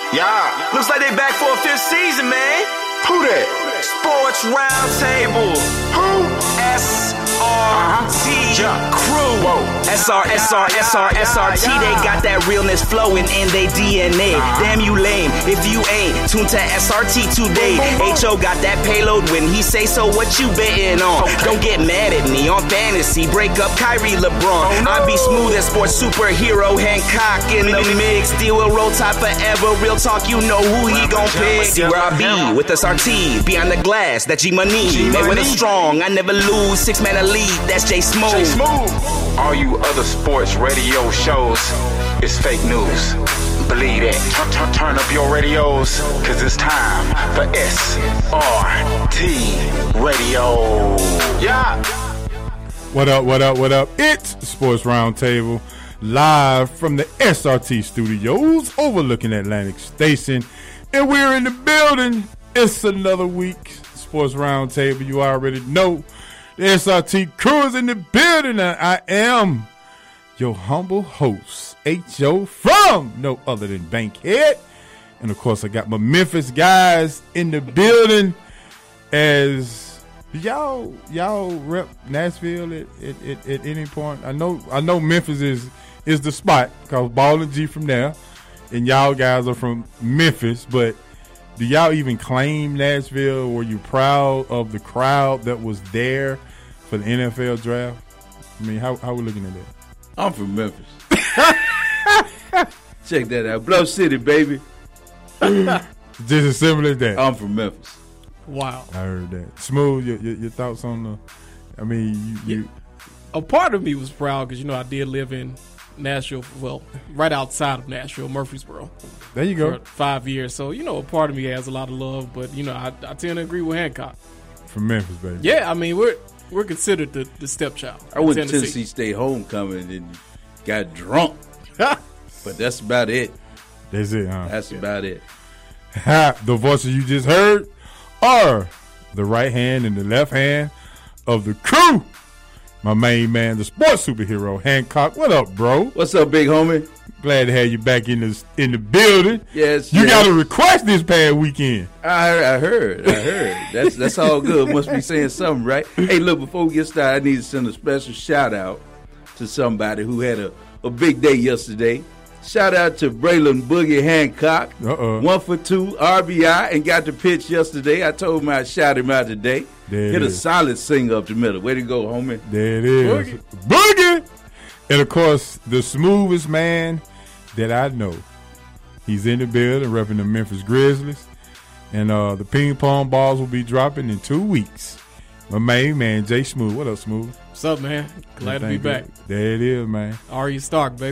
Yeah, looks like they back for a fifth season, man. Who that? Sports Roundtable. Who? SRT Crew. Whoa. SRT. They got that realness flowing in their DNA. Damn you lame if you ain't tuned to SRT today. HO got that payload when he say so. What you betting on? Don't get mad at me on fantasy. Break up Kyrie LeBron. I be smooth as sports superhero Hancock in the mix. Deal with roll tide forever. Real talk, you know who he gon' pick. See where I be with SRT. Beyond the glass, that G-Money. They win it strong. I never lose. 6-man elite. That's J Smooth. All you other sports radio shows is fake news. Believe that. Turn up your radios, cause it's time for SRT Radio. Yeah. What up? It's Sports Roundtable, live from the SRT studios overlooking Atlantic Station. And we're in the building. It's another week. Sports Roundtable, you already know. The SRT crew is in the building, and I am your humble host, H.O. from no other than Bankhead. And, of course, I got my Memphis guys in the building. As y'all rep Nashville at any point? I know Memphis is the spot, because Ball and G from there, and y'all guys are from Memphis, but do y'all even claim Nashville? Were you proud of the crowd that was there for the NFL draft? I mean, how we looking at that? I'm from Memphis. Check that out. Bluff City, baby. Just as simple as that. I'm from Memphis. Wow. I heard that. Smooth, your thoughts on the, I mean, you a part of me was proud because, I did live in Nashville, well, right outside of Nashville, Murfreesboro. There you go. For 5 years. So, a part of me has a lot of love, but, I tend to agree with Hancock. From Memphis, baby. Yeah, I mean, we're considered the stepchild. I went to Tennessee State homecoming and got drunk. But that's about it. That's it, huh? That's about it. The voices you just heard are the right hand and the left hand of the crew. My main man, the sports superhero, Hancock. What up, bro? What's up, big homie? Glad to have you back in the building. Yes. You got a request this past weekend. I heard. That's all good. Must be saying something, right? Hey, look, before we get started, I need to send a special shout out to somebody who had a big day yesterday. Shout out to Braylon Boogie Hancock. 1 for 2 RBI and got the pitch yesterday. I told him I'd shout him out today. Hit a solid singer up the middle. Way to go, homie. There it is. Boogie! And, of course, the smoothest man that I know. He's in the building repping the Memphis Grizzlies. And the ping pong balls will be dropping in 2 weeks. My main man, Jay Smooth. What up, Smooth? What's up, man? Glad to be back. There it is, man. Arya Stark, baby.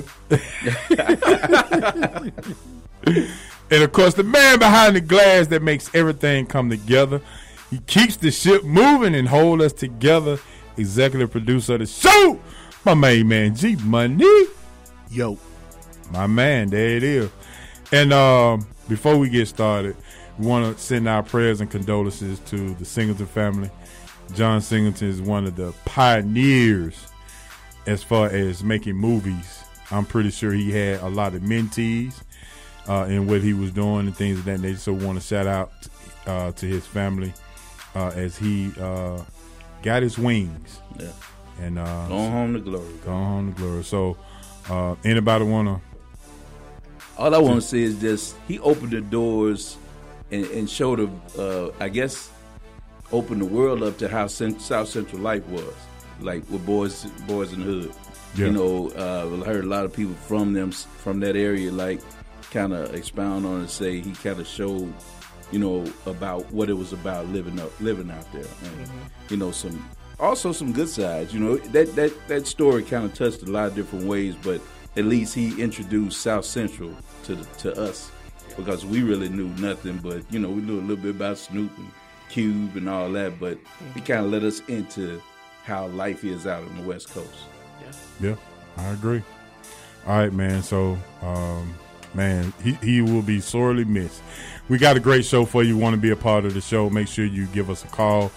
And, of course, the man behind the glass that makes everything come together. He keeps the ship moving and hold us together. Executive producer of the show, my main man, G-Money. Yo. My man, there it is. And before we get started, we want to send our prayers and condolences to the Singleton family. John Singleton is one of the pioneers as far as making movies. I'm pretty sure he had a lot of mentees in what he was doing and things of that nature. So we want to shout out to his family as he got his wings. Yeah. And going home to glory. Going home to glory. So anybody want to? All I want to say is just he opened the doors and showed I guess, opened the world up to how South Central life was, like with boys in the hood. Yeah. I heard a lot of people from that area, like, kind of expound on it and say he kind of showed, about what it was about living out there, and some good sides. That story kind of touched a lot of different ways, but at least he introduced South Central to us, because we really knew nothing, but we knew a little bit about Snoop and Cube and all that, but he kind of led us into how life is out on the West Coast. Yeah, I agree. All right, man. So, man, he will be sorely missed. We got a great show for you. Want to be a part of the show? Make sure you give us a call,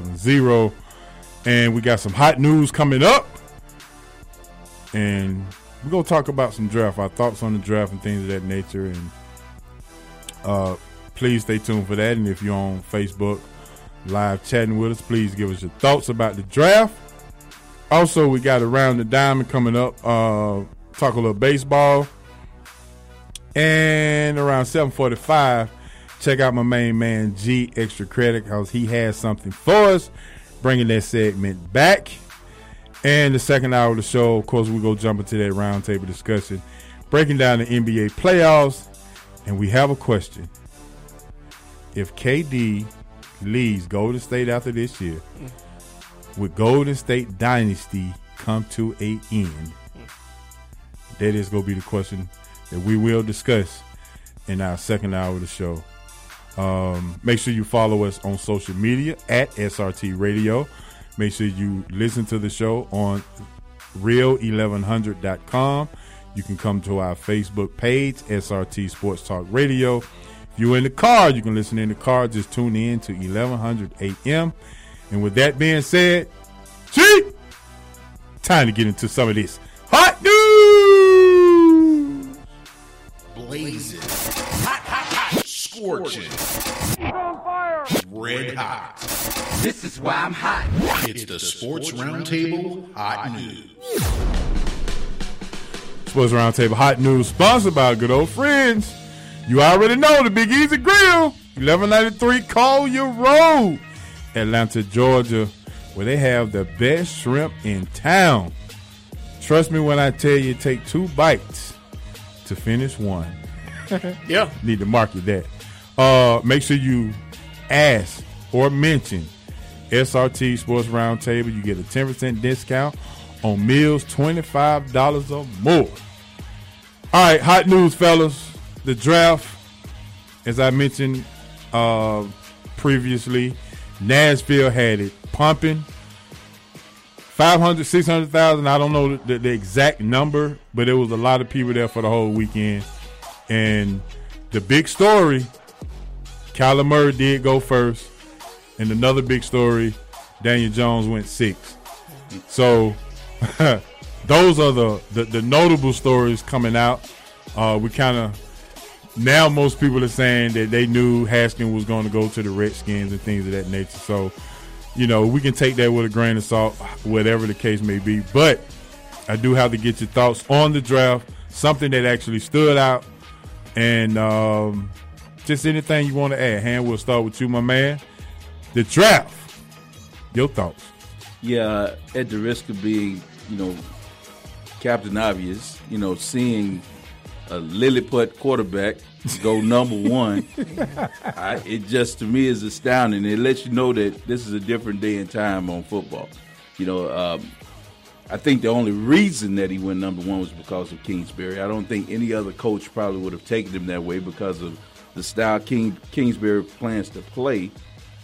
404-603-8770. And we got some hot news coming up. And we're going to talk about some draft, our thoughts on the draft and things of that nature. And please stay tuned for that. And if you're on Facebook live chatting with us, please give us your thoughts about the draft. Also, we got Around the Diamond coming up. Talk a little baseball. And around 7:45, check out my main man, G Extra Credit, because he has something for us, bringing that segment back. And the second hour of the show, of course, we go jump into that roundtable discussion, breaking down the NBA playoffs. And we have a question. If KD leaves Golden State after this year, would Golden State dynasty come to an end? That is going to be the question that we will discuss in our second hour of the show. Make sure you follow us on social media at SRT Radio. Make sure you listen to the show on real1100.com. You can come to our Facebook page, SRT Sports Talk Radio. If you're in the car, you can listen in the car. Just tune in to 1100 AM. And with that being said, time to get into some of this hot news. Blazing. Hot. Scorching. On fire. Red hot. This is why I'm hot. It's the Sports Roundtable Hot News. Sports Roundtable Hot News, sponsored by our good old friends. You already know the Big Easy Grill, 1193 Collier Road, Atlanta, Georgia, where they have the best shrimp in town. Trust me when I tell you, take 2 bites to finish one. Yeah. Need to market that. Make sure you ask or mention SRT Sports Roundtable. You get a 10% discount on meals $25 or more. All right, hot news, fellas. The draft, as I mentioned previously, Nashville had it pumping. 500, 600,000. I don't know the exact number, but there was a lot of people there for the whole weekend. And the big story, Kyler Murray did go first. And another big story, Daniel Jones went 6th. So those are the notable stories coming out. We kind of, now most people are saying that they knew Haskins was going to go to the Redskins and things of that nature. So, you know, we can take that with a grain of salt, whatever the case may be. But I do have to get your thoughts on the draft, something that actually stood out, and just anything you want to add. Han, we'll start with you, my man. The draft, your thoughts. Yeah, at the risk of being, Captain Obvious, seeing a Lilliput quarterback go number 1, it just, to me, is astounding. It lets you know that this is a different day and time on football. I think the only reason that he went number 1 was because of Kingsbury. I don't think any other coach probably would have taken him that way because of the style Kingsbury plans to play.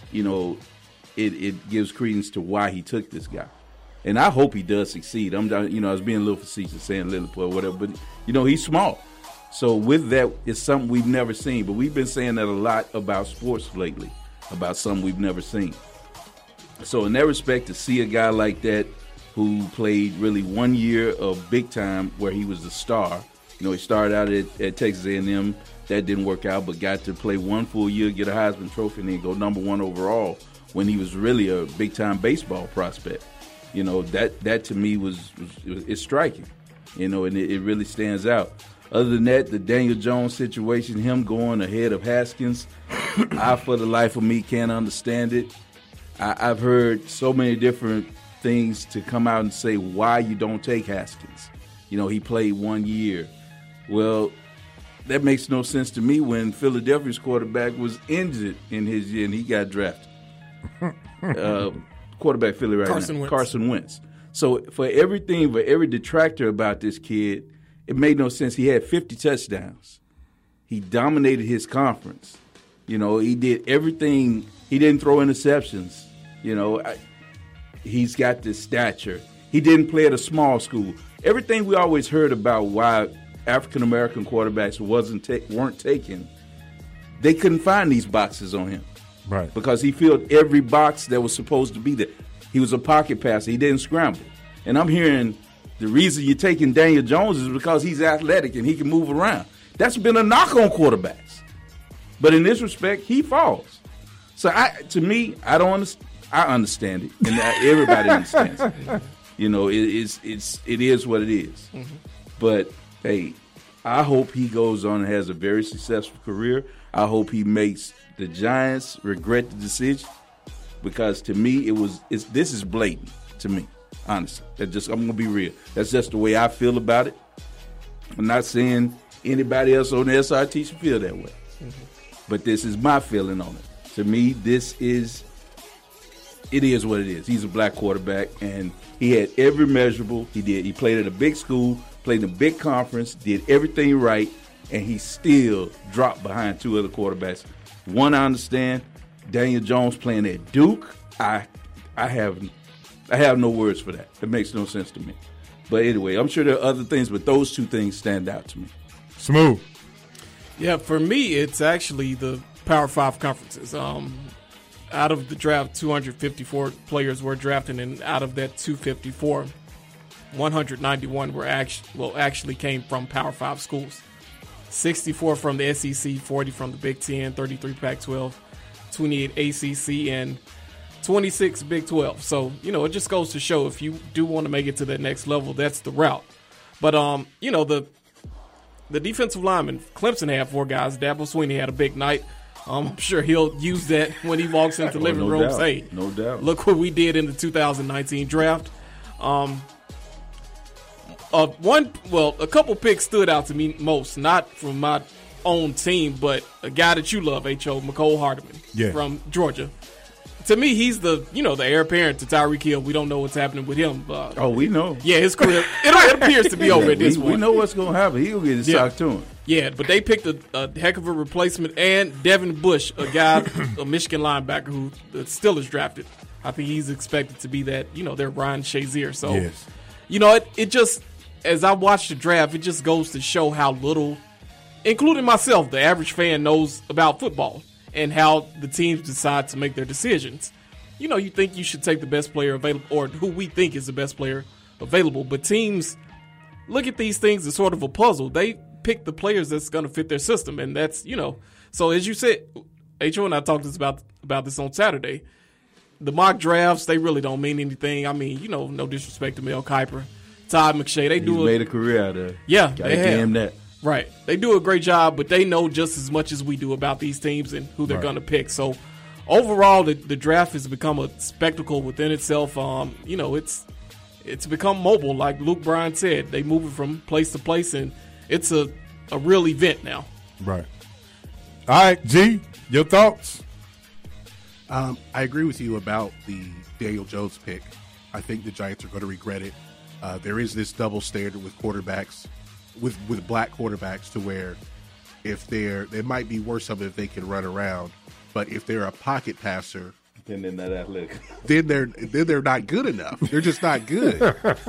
It gives credence to why he took this guy. And I hope he does succeed. I was being a little facetious saying Lilliput or whatever, but, he's small. So with that, it's something we've never seen. But we've been saying that a lot about sports lately, about something we've never seen. So in that respect, to see a guy like that who played really 1 year of big time where he was a star. He started out at Texas A&M. That didn't work out, but got to play 1 full year, get a Heisman Trophy, and then go number 1 overall when he was really a big-time baseball prospect. That to me is striking, and it really stands out. Other than that, the Daniel Jones situation, him going ahead of Haskins, I, for the life of me, can't understand it. I've heard so many different things to come out and say why you don't take Haskins. He played 1 year. Well, that makes no sense to me when Philadelphia's quarterback was injured in his year and he got drafted. Quarterback Philly right now, Carson Wentz. So for every detractor about this kid, it made no sense. He had 50 touchdowns. He dominated his conference. He did everything. He didn't throw interceptions. He's got this stature. He didn't play at a small school. Everything we always heard about why African-American quarterbacks weren't taken, they couldn't find these boxes on him. Right. Because he filled every box that was supposed to be there. He was a pocket passer. He didn't scramble. And I'm hearing The reason you're taking Daniel Jones is because he's athletic and he can move around. That's been a knock on quarterbacks. But in this respect, he falls. So to me, I don't understand. I understand it, and everybody understands it. You know, it is what it is. Mm-hmm. But hey, I hope he goes on and has a very successful career. I hope he makes the Giants regret the decision, because to me, this is blatant to me. Honestly, I'm gonna be real. That's just the way I feel about it. I'm not saying anybody else on the SRT should feel that way, but this is my feeling on it. To me, it is what it is. He's a black quarterback, and he had every measurable. He did. He played at a big school, played in a big conference, did everything right, and he still dropped behind two other quarterbacks. One, I understand, Daniel Jones playing at Duke. I have no words for that. It makes no sense to me. But anyway, I'm sure there are other things, but those two things stand out to me. Smooth. Yeah, for me, it's actually the Power 5 conferences. Out of the draft, 254 players were drafted, and out of that 254, 191 were actually came from Power 5 schools. 64 from the SEC, 40 from the Big Ten, 33 Pac-12, 28 ACC, and 26 Big 12. So, you know, it just goes to show if you do want to make it to that next level, that's the route. But, you know, the defensive linemen, Clemson had 4 guys. Dabo Swinney had a big night. I'm sure he'll use that when he walks into living rooms. Doubt. Hey, no doubt. Look what we did in the 2019 draft. A couple picks stood out to me most, not from my own team, but a guy that you love, H.O., Mecole Hardman from Georgia. To me, he's the heir apparent to Tyreek Hill. We don't know what's happening with him. We know. Yeah, his career, it appears to be over at this point. We know what's going to happen. He'll get his sock to him. Yeah, but they picked a heck of a replacement, and Devin Bush, a guy, a Michigan linebacker who the Steelers drafted. I think he's expected to be that, their Ryan Shazier. So, it just, as I watch the draft, it just goes to show how little, including myself, the average fan knows about football and how the teams decide to make their decisions. You think you should take the best player available, or who we think is the best player available, but teams look at these things as sort of a puzzle. They pick the players that's going to fit their system, and that's, so as you said, H.O. and I talked about this on Saturday. The mock drafts, they really don't mean anything. I mean, no disrespect to Mel Kiper, Todd McShay. He's made a career out of it. Yeah, they have that. Right. They do a great job, but they know just as much as we do about these teams and who they're going to pick. So overall, the draft has become a spectacle within itself. It's become mobile, like Luke Bryan said. They move it from place to place, and it's a real event now. Right. All right, G, your thoughts? I agree with you about the Daniel Jones pick. I think the Giants are going to regret it. There is this double standard with quarterbacks, with black quarterbacks, to where if they might be worse of it if they can run around, but if they're a pocket passer, then they're not athletic. Then they're not good enough. They're just not good.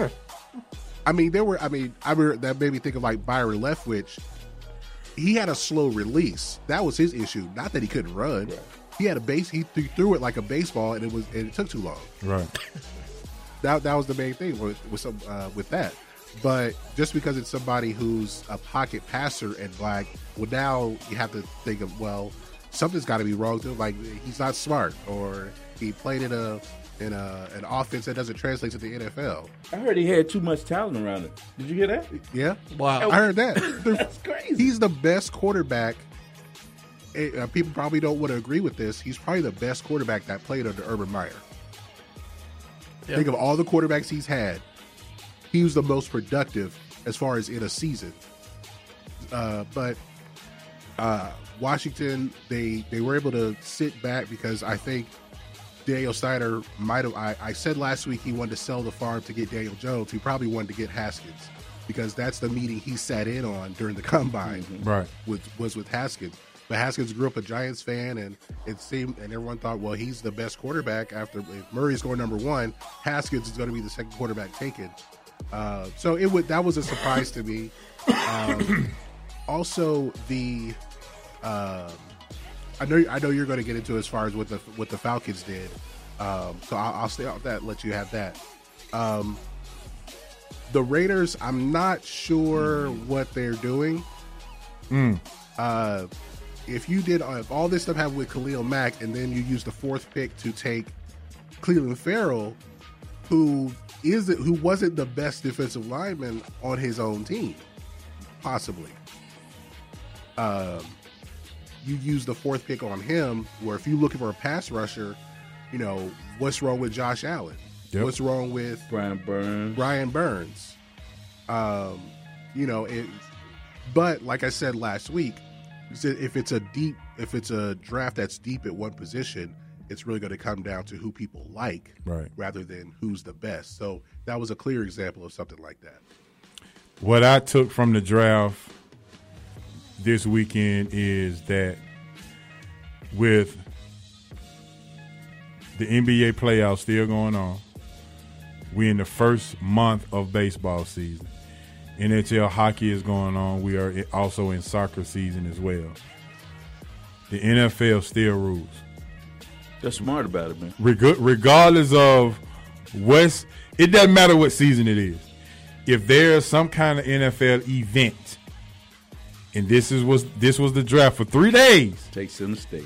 I remember that made me think of like Byron Leftwich. He had a slow release. That was his issue. Not that he couldn't run. Right. He had he threw it like a baseball, and it took too long. Right. That was the main thing with that. But just because it's somebody who's a pocket passer and black, well, now you have to think of, well, something's got to be wrong to him. Like, he's not smart, or he played in an offense that doesn't translate to the NFL. I heard he had too much talent around it. Did you hear that? Yeah. Wow. I heard that. That's crazy. He's the best quarterback. People probably don't want to agree with this. He's probably the best quarterback that played under Urban Meyer. Yep. Think of all the quarterbacks he's had. He was the most productive as far as in a season. But Washington, they were able to sit back because I think Daniel Snyder might have. I said last week he wanted to sell the farm to get Daniel Jones. He probably wanted to get Haskins because that's the meeting he sat in on during the combine. Right. Was with Haskins. But Haskins grew up a Giants fan, and it seemed, and everyone thought, well, he's the best quarterback. After if Murray's going number one, Haskins is going to be the second quarterback taken. So that was a surprise to me. Also, I know you're going to get into as far as what the Falcons did. So I'll stay off that. Let you have that. The Raiders, I'm not sure what they're doing. If all this stuff happened with Khalil Mack, and then you use the 4th pick to take Cleveland Farrell, who wasn't the best defensive lineman on his own team, possibly. You use the 4th pick on him, where if you're looking for a pass rusher, what's wrong with Josh Allen? Yep. What's wrong with Brian Burns? But like I said last week, if it's a draft that's deep at one position, it's really going to come down to who people like, right, rather than who's the best. So that was a clear example of something like that. What I took from the draft this weekend is that with the NBA playoffs still going on, we're in the first month of baseball season. NHL hockey is going on. We are also in soccer season as well. The NFL still rules. They're smart about it, man. Regardless of it doesn't matter what season it is. If there's some kind of NFL event, and this was the draft for 3 days, take center stage.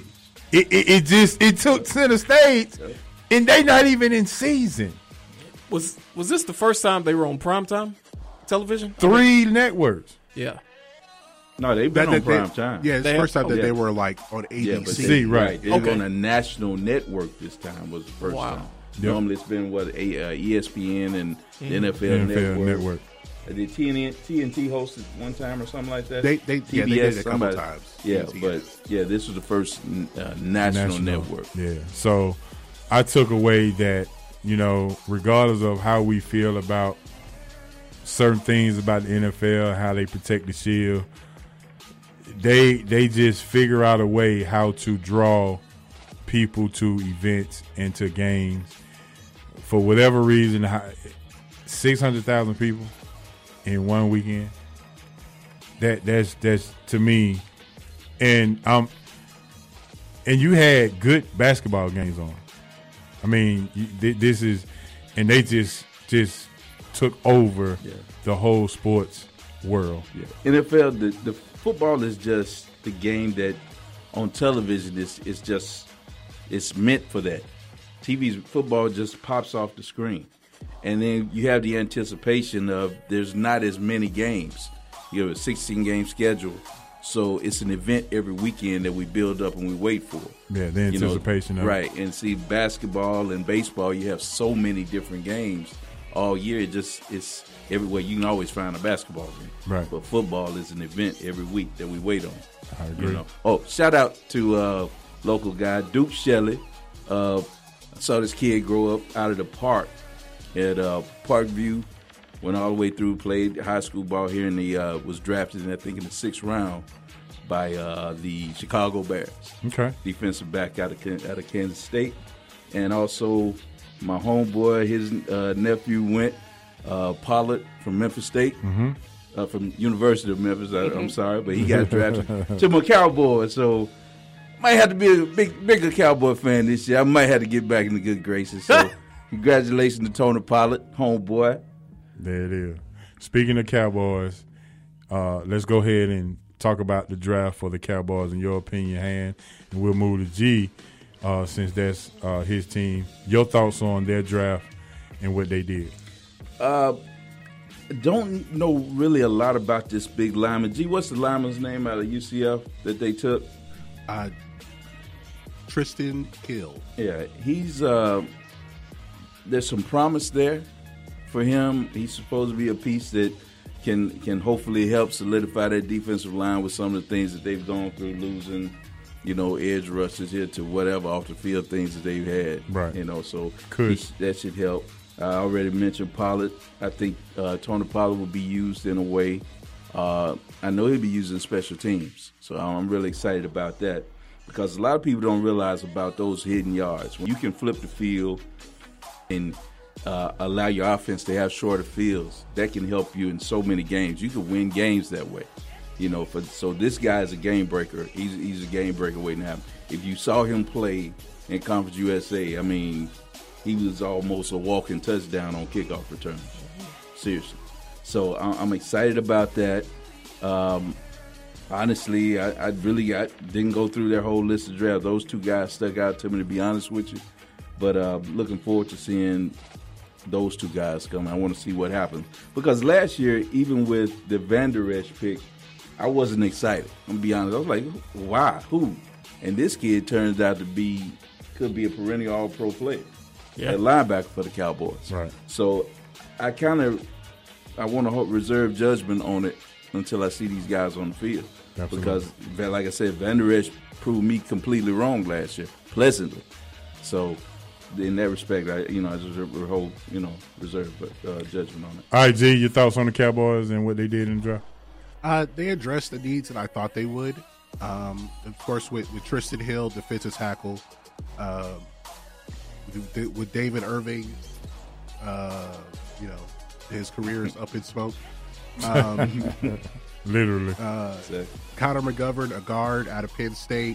It took center stage, and they not even in season. Was this the first time they were on primetime television? 3 networks. Yeah. No, they've been on prime time. Yeah, it's the first time that they were like on ABC. Right. They were on a national network this time was the first time. Yep. Normally it's been ESPN and the NFL network. Did TNT host it one time or something like that? They did a couple times. Yeah, but this was the first national network. Yeah, so I took away that, regardless of how we feel about certain things about the NFL, how they protect the shield, they just figure out a way how to draw people to events and to games. For whatever reason, 600,000 people in one weekend. That's to me, and you had good basketball games on. I mean, this is, and they just took over the whole sports world. Yeah. NFL, the football is just the game that on television it's meant for that. Football just pops off the screen. And then you have the anticipation of there's not as many games. You have a 16-game schedule. So it's an event every weekend that we build up and we wait for. Yeah, the anticipation of it. Right. And see, basketball and baseball, you have so many different games all year. It's everywhere. You can always find a basketball game. Right. But football is an event every week that we wait on. I agree. Shout out to local guy, Duke Shelley. I saw this kid grow up out of the park at Parkview, went all the way through, played high school ball here, and he was drafted, I think, in the 6th round by the Chicago Bears. Okay. Defensive back out of Kansas State. And also my homeboy, his nephew went, Pollard from Memphis State, from University of Memphis, I'm sorry, but he got drafted to my Cowboys, so might have to be a bigger Cowboy fan this year. I might have to get back in the good graces. So congratulations to Tony Pollard, homeboy. There it is. Speaking of Cowboys, let's go ahead and talk about the draft for the Cowboys in your opinion, Han, and we'll move to G since that's his team. Your thoughts on their draft and what they did? Don't know really a lot about this big lineman. G, what's the lineman's name out of UCF that they took? Tristan Hill. Yeah, he's there's some promise there for him. He's supposed to be a piece that can hopefully help solidify that defensive line with some of the things that they've gone through, losing, edge rushers here to whatever off the field things that they've had. Right. So that should help. I already mentioned Pollard. I think Tony Pollard will be used in a way. I know he'll be used in special teams, so I'm really excited about that because a lot of people don't realize about those hidden yards. When you can flip the field and allow your offense to have shorter fields, that can help you in so many games. You can win games that way. So this guy is a game breaker. He's a game breaker waiting to happen. If you saw him play in Conference USA, I mean, he was almost a walking touchdown on kickoff returns. Seriously. So I'm excited about that. Honestly, I didn't go through their whole list of drafts. Those two guys stuck out to me, to be honest with you. But looking forward to seeing those two guys come. I want to see what happens. Because last year, even with the Van Der Esch pick, I wasn't excited. I'm going to be honest. I was like, why? Who? And this kid turns out to could be a perennial all-pro player at linebacker for the Cowboys. Right. So I want to reserve judgment on it until I see these guys on the field. Absolutely. Because, like I said, Van Der Esch proved me completely wrong last year, pleasantly. So in that respect, I just reserve judgment on it. All right, G, your thoughts on the Cowboys and what they did in the draft? They addressed the needs that I thought they would. Of course, with Tristan Hill, defensive tackle, with David Irving, his career is up in smoke. Literally. Connor McGovern, a guard out of Penn State.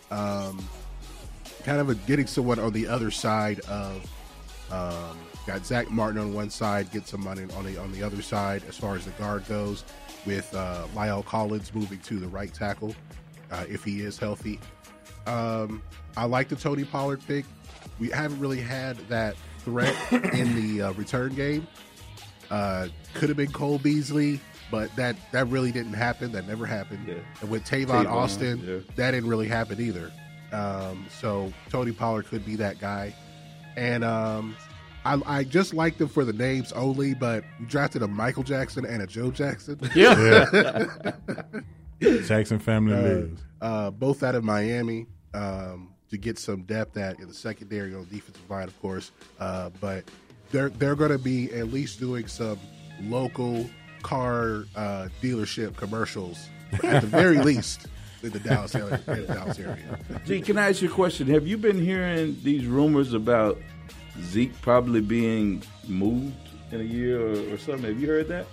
Getting someone on the other side of got Zach Martin on one side, get some money on the other side as far as the guard goes, with Lyle Collins moving to the right tackle if he is healthy. I like the Tony Pollard pick. We haven't really had that threat in the return game. Could have been Cole Beasley, but that really didn't happen. That never happened. Yeah. And with Tavon Austin, that didn't really happen either. So Tony Pollard could be that guy. And I just liked them for the names only, but we drafted a Michael Jackson and a Joe Jackson. Yeah. Jackson family lives. Both out of Miami to get some depth in the secondary on the defensive line, of course. But they're going to be at least doing some local car dealership commercials at the very least in the Dallas area. Gee, can I ask you a question? Have you been hearing these rumors about Zeke probably being moved in a year or something? Have you heard that?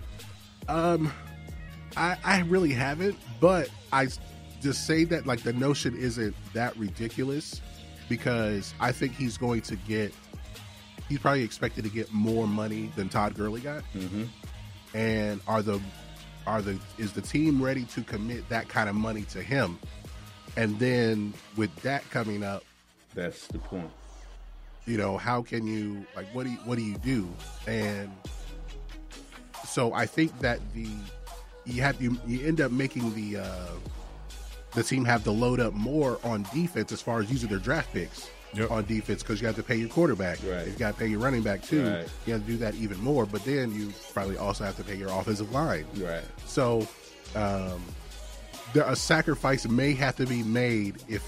I really haven't, but I just say that like the notion isn't that ridiculous, because I think he's probably expected to get more money than Todd Gurley got. Mm-hmm. And is the team ready to commit that kind of money to him? And then with that coming up, that's the point. How can you, like, what do you do? And so I think that you end up making the team have to load up more on defense as far as using their draft picks on defense, because you have to pay your quarterback. Right. You've got to pay your running back too. Right. You have to do that even more. But then you probably also have to pay your offensive line. Right. So a sacrifice may have to be made if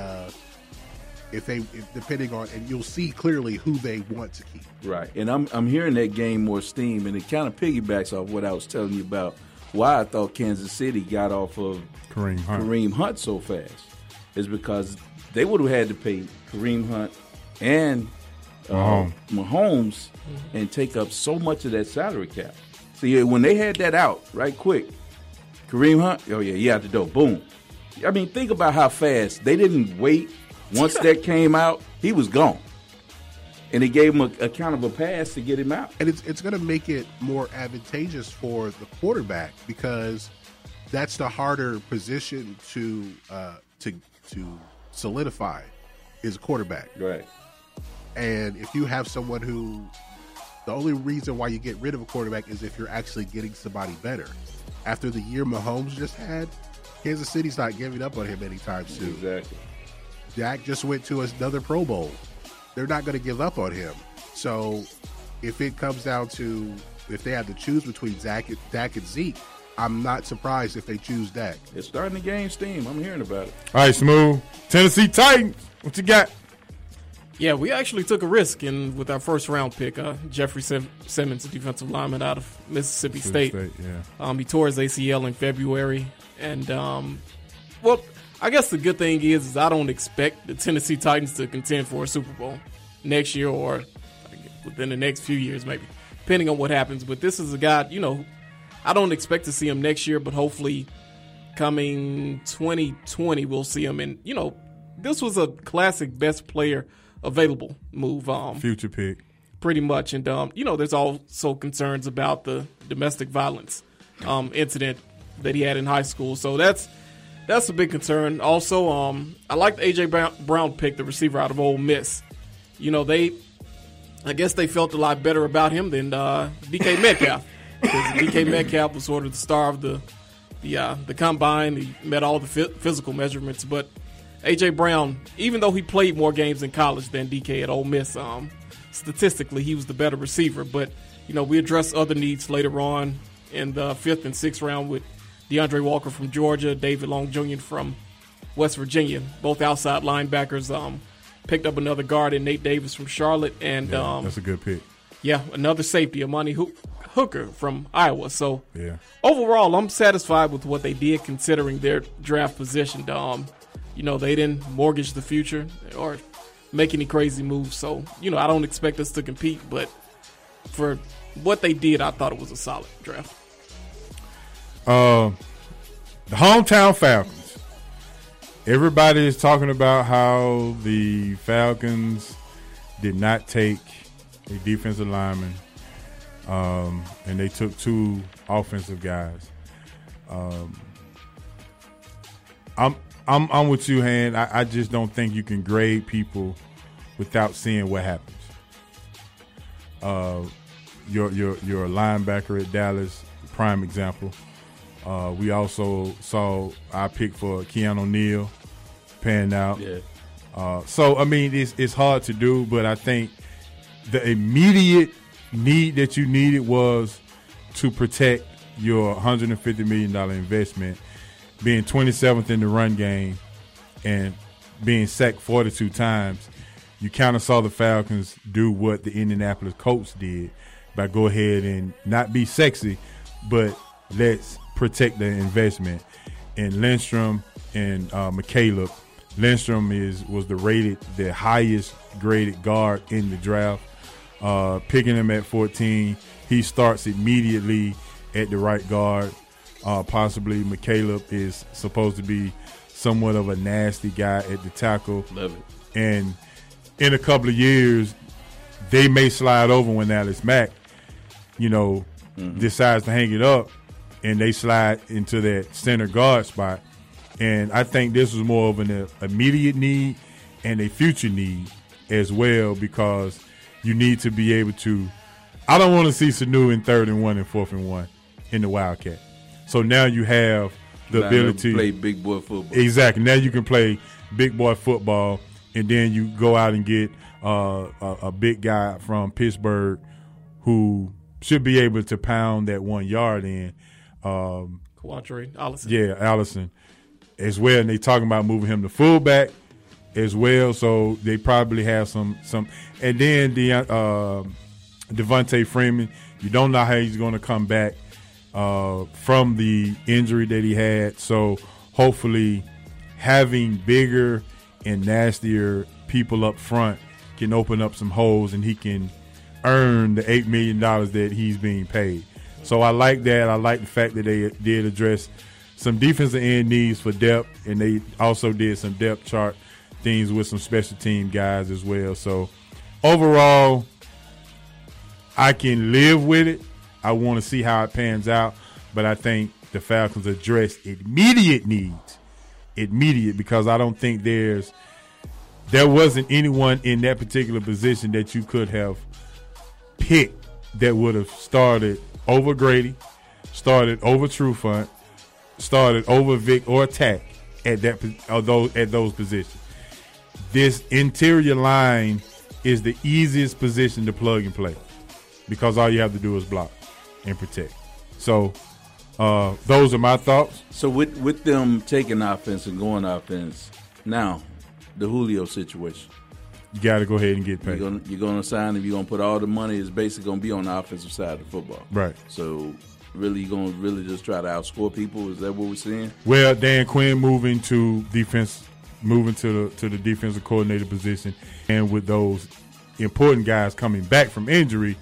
depending on, and you'll see clearly who they want to keep. Right. And I'm hearing that gain more steam, and it kind of piggybacks off what I was telling you about why I thought Kansas City got off of Kareem Hunt so fast. Is because they would have had to pay Kareem Hunt and Mahomes and take up so much of that salary cap. See, when they had that out right quick, Kareem Hunt, out the door, boom. I mean, think about how fast. They didn't wait. Once that came out, he was gone. And they gave him a kind of a pass to get him out. And it's going to make it more advantageous for the quarterback, because that's the harder position to solidify, is a quarterback. Right. And if you have someone the only reason why you get rid of a quarterback is if you're actually getting somebody better. After the year Mahomes just had, Kansas City's not giving up on him anytime soon. Exactly. Dak just went to another Pro Bowl. They're not going to give up on him. So if it comes down to, if they have to choose between Dak and Zeke, I'm not surprised if they choose Dak. It's starting to gain steam. I'm hearing about it. All right, Smooth. Tennessee Titans. What you got? Yeah, we actually took a risk with our first round pick, Jeffrey Simmons, a defensive lineman out of Mississippi State. He tore his ACL in February. And, I guess the good thing is I don't expect the Tennessee Titans to contend for a Super Bowl next year or within the next few years, maybe, depending on what happens. But this is a guy, I don't expect to see him next year, but hopefully coming 2020, we'll see him. And, this was a classic best player available move. Future pick. pretty much. And, there's also concerns about the domestic violence incident that he had in high school. So that's a big concern. Also, I like the A.J. Brown pick, the receiver out of Ole Miss. I guess they felt a lot better about him than DK Metcalf. Because DK Metcalf was sort of the star of the combine. He met all the physical measurements. But A.J. Brown, even though he played more games in college than DK at Ole Miss, statistically he was the better receiver. But, we addressed other needs later on in the 5th and 6th round with DeAndre Walker from Georgia, David Long Jr. from West Virginia, both outside linebackers. Picked up another guard in Nate Davis from Charlotte. And that's a good pick. Yeah, another safety, Amani Hooker from Iowa. So overall, I'm satisfied with what they did considering their draft position. They didn't mortgage the future or make any crazy moves. So, I don't expect us to compete. But for what they did, I thought it was a solid draft. The hometown Falcons. Everybody is talking about how the Falcons did not take a defensive lineman, and they took 2 offensive guys. I'm with you, Han. I just don't think you can grade people without seeing what happens. You're a linebacker at Dallas, prime example. We also saw our pick for Keanu Neal pan out. Yeah. So, it's hard to do, but I think the immediate need that you needed was to protect your $150 million investment, being 27th in the run game and being sacked 42 times. You kind of saw the Falcons do what the Indianapolis Colts did by go ahead and not be sexy, but let's protect the investment. And Lindstrom and McCaleb. Lindstrom was the highest graded guard in the draft. Picking him at 14, he starts immediately at the right guard. Possibly McCaleb is supposed to be somewhat of a nasty guy at the tackle. Love it. And in a couple of years, they may slide over when Alex Mack, decides to hang it up, and they slide into that center guard spot. And I think this was more of an immediate need and a future need as well, because you need to be able to – I don't want to see Sanu in 3rd and 1 and 4th and 1 in the Wildcat. So now you have the ability to play big boy football. Exactly. Now you can play big boy football, and then you go out and get a big guy from Pittsburgh who should be able to pound that 1 yard in. Quadre Allison. Yeah, Allison as well. And they talking about moving him to fullback as well. So they probably have some. And then Devontae Freeman, you don't know how he's going to come back from the injury that he had. So hopefully having bigger and nastier people up front can open up some holes, and he can earn the $8 million that he's being paid. So I like that. I like the fact that they did address some defensive end needs for depth, and they also did some depth chart things with some special team guys as well. So overall, I can live with it. I want to see how it pans out, but I think the Falcons addressed immediate needs. Immediate, because I don't think there wasn't anyone in that particular position that you could have picked that would have started over Grady, started over Trufant, started over Vic or Tack at those positions. This interior line is the easiest position to plug and play, because all you have to do is block and protect. So those are my thoughts. So with them taking offense and going offense, now the Julio situation. You got to go ahead and get paid. You're going to sign him. You're going to put all the money. It's basically going to be on the offensive side of football. Right. So really, you're going to really just try to outscore people. Is that what we're seeing? Well, Dan Quinn moving to the defensive coordinator position, and with those important guys coming back from injury,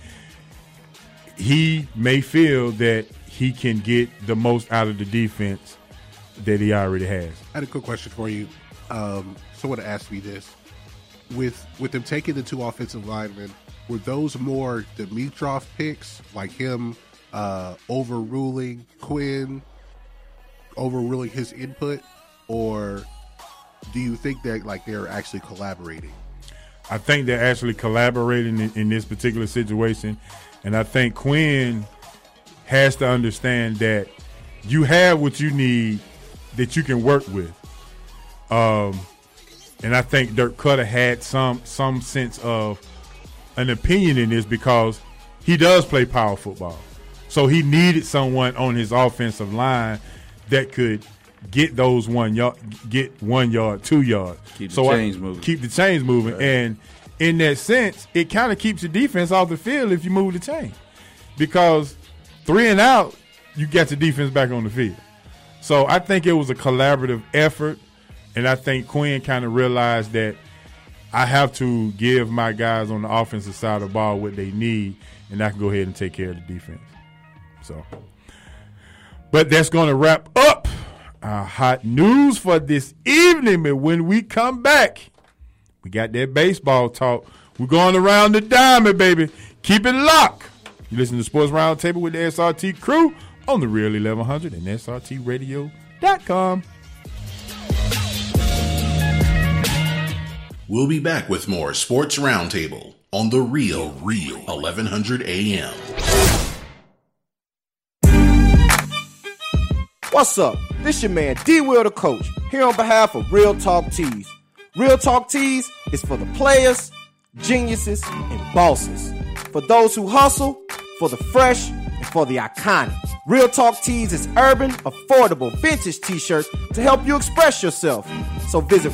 he may feel that he can get the most out of the defense that he already has. I had a quick question for you. Someone asked me this. With them taking the 2 offensive linemen were those more Dimitrov picks, like him overruling Quinn, overruling his input, or do you think that like they're actually collaborating? I think they're actually collaborating in this particular situation, and I think Quinn has to understand that you have what you need that you can work with. And I think Dirk Cutter had some sense of an opinion in this because he does play power football. So he needed someone on his offensive line that could get those 1 yard, get 1 yard, 2 yards. Keep the chains moving. Keep the chains moving. Right. And in that sense, it kind of keeps the defense off the field if you move the chain. Because 3 and out, you get the defense back on the field. So I think it was a collaborative effort, and I think Quinn kind of realized that I have to give my guys on the offensive side of the ball what they need, and I can go ahead and take care of the defense. So, but that's going to wrap up our hot news for this evening. But when we come back, we got that baseball talk. We're going around the diamond, baby. Keep it locked. You listen to Sports Roundtable with the SRT crew on the Real 1100 and SRTradio.com. We'll be back with more Sports Roundtable on the Real 1100 AM. What's up? This your man D-Will the Coach, here on behalf of Real Talk Tees. Real Talk Tees is for the players, geniuses, and bosses. For those who hustle, for the fresh, and for the iconic. Real Talk Tees is urban, affordable, vintage t-shirts to help you express yourself. So visit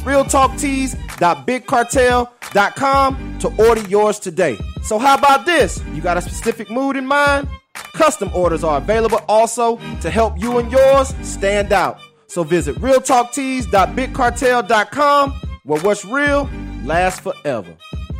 realtalktees.bigcartel.com to order yours today. So how about this? You got a specific mood in mind? Custom orders are available also to help you and yours stand out. So visit realtalktees.bigcartel.com, where what's real lasts forever.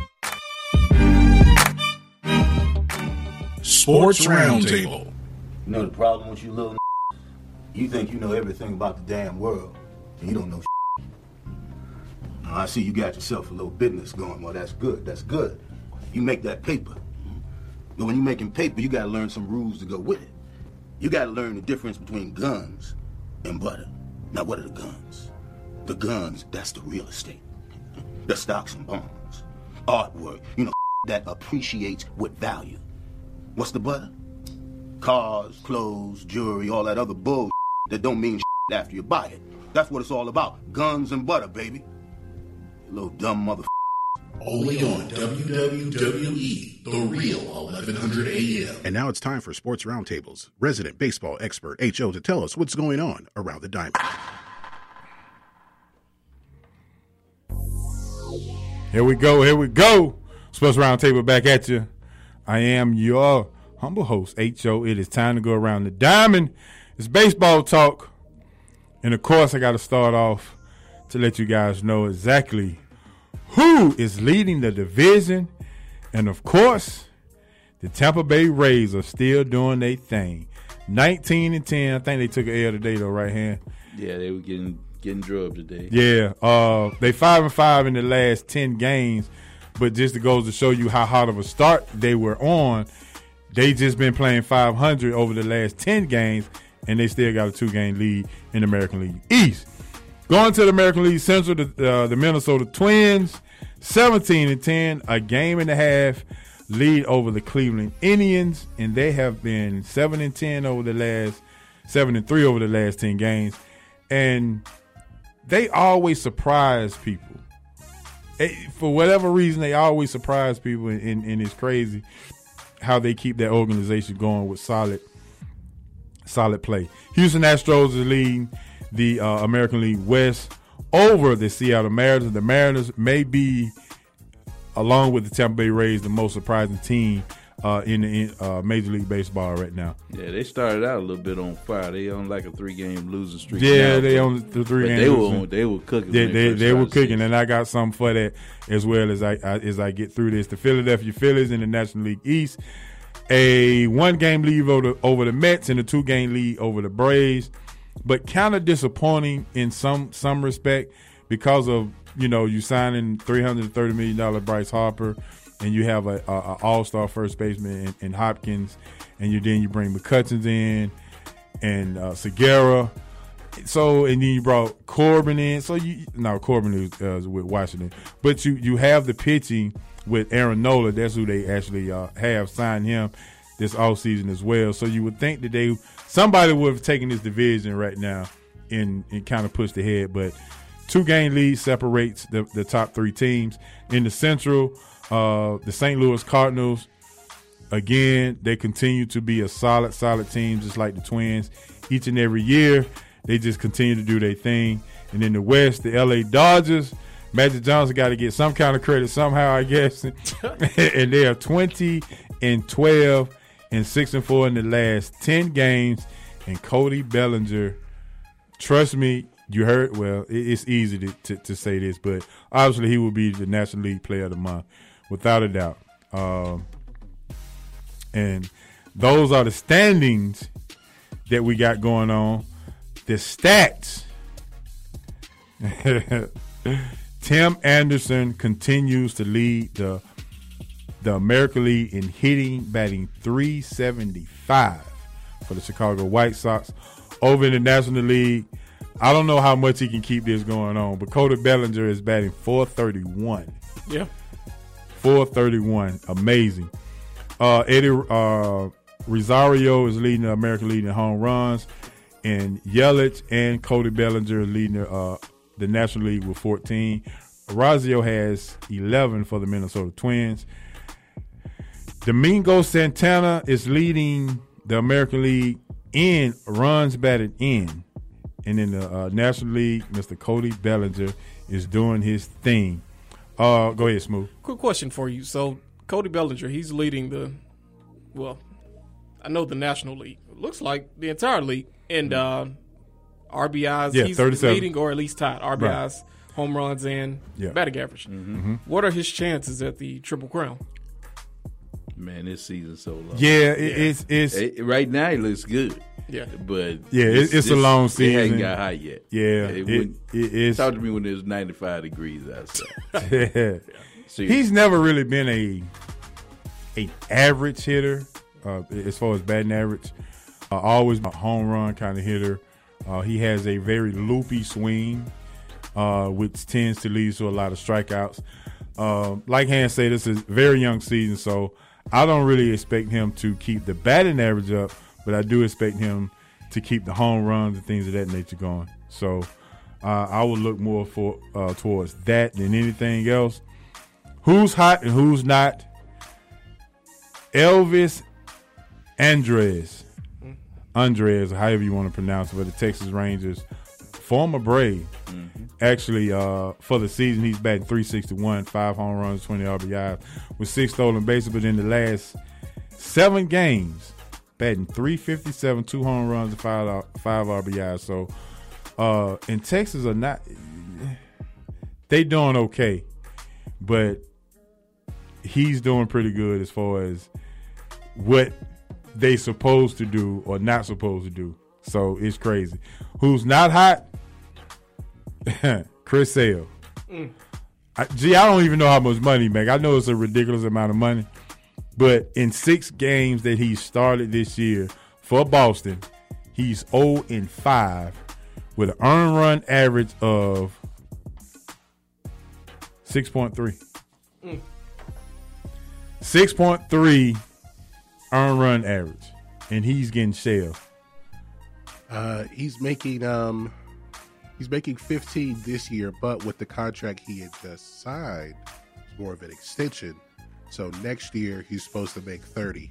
Sports Roundtable. You know the problem with you little you think you know everything about the damn world, and you don't know Now, I see you got yourself a little business going. Well, that's good. That's good. You make that paper. But when you're making paper, you got to learn some rules to go with it. You got to learn the difference between guns and butter. Now, what are the guns? The guns, that's the real estate. The stocks and bonds. Artwork, that appreciates with value. What's the butter? Cars, clothes, jewelry, all that other bull that don't mean after you buy it. That's what it's all about. Guns and butter, baby. You little dumb mother. Only on WWE, The Real 1100 AM. And now it's time for Sports Roundtables. Resident baseball expert H.O. to tell us what's going on around the diamond. Here we go. Sports Roundtable back at you. I am your humble host, H.O. It is time to go around the diamond. It's baseball talk. And, of course, I got to start off to let you guys know exactly who is leading the division. And, of course, the Tampa Bay Rays are still doing their thing. 19-10. I think they took an L today, though, right hand. Yeah, they were getting drubbed today. Yeah. They 5-5 in the last 10 games. But just to go to show you how hot of a start they were on, they just been playing 500 over the last 10 games, and they still got a 2-game lead in the American League East. Going to the American League Central, the Minnesota Twins, 17-10, a game and a half lead over the Cleveland Indians, and they have been 7-3 over the last 10 games, and they always surprise people. For whatever reason, they always surprise people, and it's crazy how they keep that organization going with solid play. Houston Astros is leading the American League West over the Seattle Mariners. The Mariners may be, along with the Tampa Bay Rays, the most surprising team in Major League Baseball right now. Yeah, they started out a little bit on fire. They on like a 3-game losing streak. Yeah, now, they on the 3 games. They were cooking. They were cooking, and I got something for that as well as I get through this. The Philadelphia Phillies in the National League East, a 1-game lead over the Mets and a 2-game lead over the Braves, but kind of disappointing in some respect because of you signing $330 million Bryce Harper. and you have a all-star first baseman in Hopkins, and then you bring McCutcheon in and Segura. So, and then you brought Corbin in. So Corbin was with Washington, but you have the pitching with Aaron Nola. That's who they actually have signed him this offseason as well. So you would think that somebody would have taken this division right now and kind of pushed ahead, but 2-game lead separates the top 3 teams. In the Central, the St. Louis Cardinals, again, they continue to be a solid team, just like the Twins. Each and every year, they just continue to do their thing. And in the West, the LA Dodgers, Magic Johnson got to get some kind of credit somehow, I guess. And they are 20-12 and 6-4 in the last 10 games. And Cody Bellinger, trust me, you heard, well, it's easy to say this, but obviously he will be the National League Player of the Month, without a doubt. And those are the standings that we got going on. The stats. Tim Anderson continues to lead the American League in hitting, batting .375 for the Chicago White Sox. Over in the National League, I don't know how much he can keep this going on, but Cody Bellinger is batting .431. Yeah. .431. Amazing. Eddie Rosario is leading the American League in home runs, and Yelich and Cody Bellinger are leading the National League with 14. Rosario has 11 for the Minnesota Twins. Domingo Santana is leading the American League in runs batted in. And in the National League, Mr. Cody Bellinger is doing his thing. Go ahead, Smooth. Quick question for you. So, Cody Bellinger, he's leading I know the National League. It looks like the entire league. And RBIs, yeah, he's 37. leading or at least tied. RBIs, right. Home runs, and batting average. Mm-hmm. What are his chances at the Triple Crown? Man, this season's so long. Yeah, it's right now it looks good. Yeah, but it's a long season. It hasn't got hot yet. Yeah, it's talk to me when there's 95 degrees outside. Yeah. He's never really been a average hitter as far as batting average. Always a home run kind of hitter. He has a very loopy swing, which tends to lead to a lot of strikeouts. Like Hans said, this is a very young season, so I don't really expect him to keep the batting average up, but I do expect him to keep the home runs and things of that nature going. So I would look more towards that than anything else. Who's hot and who's not? Elvis Andres, however you want to pronounce it, for the Texas Rangers, former Brave. Mm-hmm. Actually, for the season, he's batting .361, 5 home runs, 20 RBIs, with 6 stolen bases. But in the last 7 games, batting .357, 2 home runs, and 5 RBIs. So, in Texas are not, they doing okay, but he's doing pretty good as far as what they supposed to do or not supposed to do. So it's crazy. Who's not hot? Chris Sale. I don't even know how much money he make. I know it's a ridiculous amount of money, but in 6 games that he started this year for Boston, he's 0-5 with an earned run average of 6.3. 6.3 earned run average, and he's getting shelled. He's making 15 this year, but with the contract he had just signed, it's more of an extension. So next year he's supposed to make 30.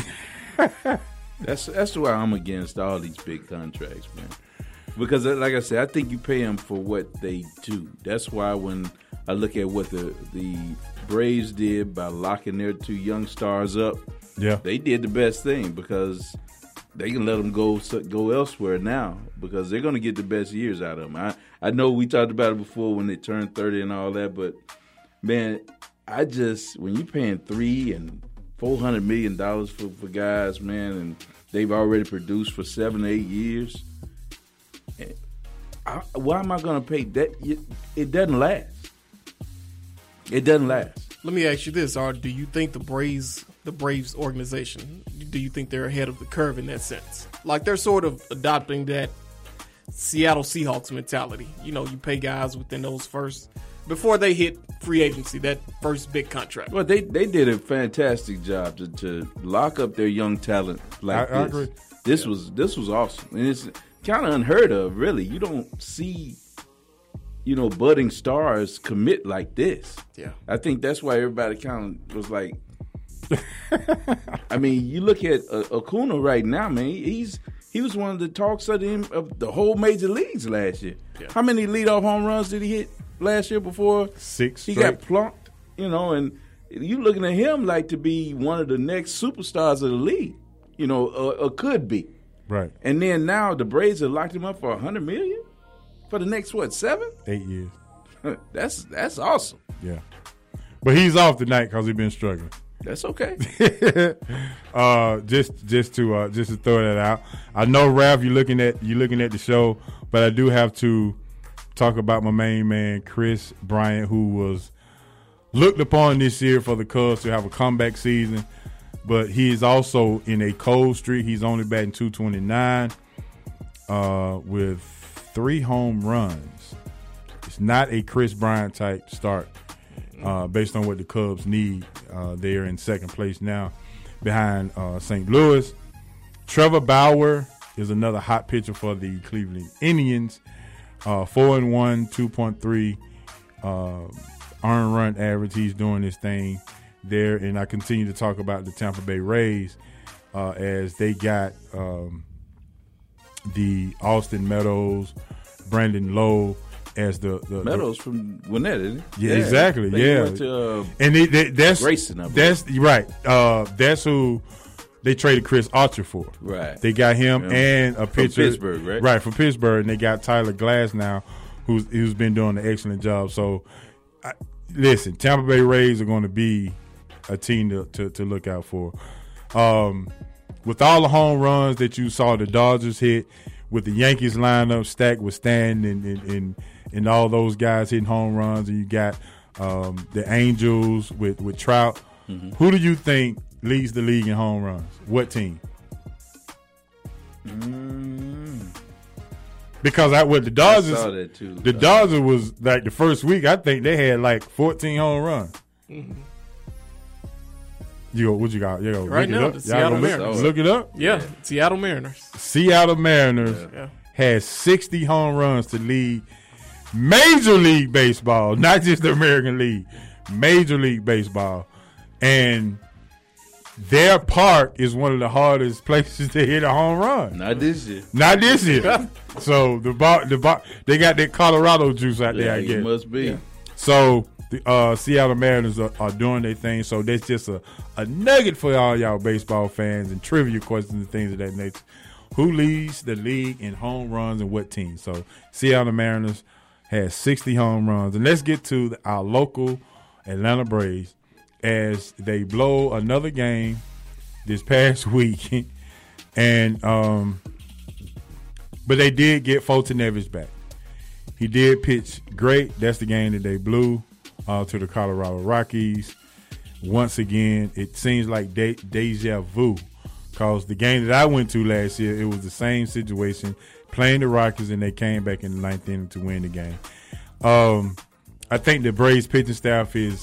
That's why I'm against all these big contracts, man. Because like I said, I think you pay them for what they do. That's why when I look at what the Braves did by locking their 2 young stars up, they did the best thing, because they can let them go elsewhere now, because they're going to get the best years out of them. I know we talked about it before when they turned 30 and all that, but man, when you're paying $300 and $400 million for guys, man, and they've already produced for 7 or 8 years, why am I going to pay that? It doesn't last. It doesn't last. Let me ask you this: do you think the Braves organization, do you think they're ahead of the curve in that sense? Like they're sort of adopting that Seattle Seahawks mentality. You know, you pay guys within those first, before they hit free agency, that first big contract. Well, they did a fantastic job to lock up their young talent like this. I agree. This was awesome, and it's kind of unheard of. Really, you don't see, budding stars commit like this. Yeah, I think that's why everybody kind of was like. I mean, you look at Acuna right now, man. He was one of the talks of the whole major leagues last year. Yeah. How many leadoff home runs did he hit last year before 6 he straight. got plunked? And you looking at him like to be one of the next superstars of the league, or could be. Right. And then now the Braves have locked him up for $100 million for the next 7? 8 years. That's awesome. Yeah. But he's off tonight because he's been struggling. That's okay. Just to throw that out. I know, Ralph, you're looking at the show, but I do have to talk about my main man, Chris Bryant, who was looked upon this year for the Cubs to have a comeback season, but he is also in a cold streak. He's only batting .229 with 3 home runs. It's not a Chris Bryant type start. Based on what the Cubs need. They're in second place now behind St. Louis. Trevor Bauer is another hot pitcher for the Cleveland Indians. 4-1, 2.3 earned run average. He's doing this thing there. And I continue to talk about the Tampa Bay Rays as they got the Austin Meadows, Brandon Lowe, as the Meadows from Gwinnett, isn't he? Yeah, exactly. They went to, and that's Grayson. That's right. That's who they traded Chris Archer for. Right. They got him and a pitcher from Pittsburgh, right? Right, from Pittsburgh, and they got Tyler Glass now, who's been doing an excellent job. So, listen, Tampa Bay Rays are going to be a team to look out for. With all the home runs that you saw the Dodgers hit, with the Yankees lineup stacked with Stan and all those guys hitting home runs, and you got the Angels with Trout. Mm-hmm. Who do you think leads the league in home runs? What team? Because the Dodgers, I saw that too. The Dodgers was like the first week. I think they had like 14 home runs. Mm-hmm. What you got? Right now, the Seattle Mariners. Look it up. Yeah, Seattle Mariners. Seattle Mariners has 60 home runs to lead Major League Baseball, not just the American League, Major League Baseball. And their park is one of the hardest places to hit a home run. Not this year. So they got that Colorado juice out there, I guess. It must be. Yeah. So the Seattle Mariners are doing their thing. So that's just a nugget for all y'all baseball fans and trivia questions and things of that nature. Who leads the league in home runs and what team? So Seattle Mariners has 60 home runs. And let's get to our local Atlanta Braves as they blow another game this past week. And but they did get Fulton Evans back. He did pitch great. That's the game that they blew to the Colorado Rockies. Once again, it seems like deja vu, because the game that I went to last year, it was the same situation, playing the Rockies, and they came back in the ninth inning to win the game. I think the Braves pitching staff is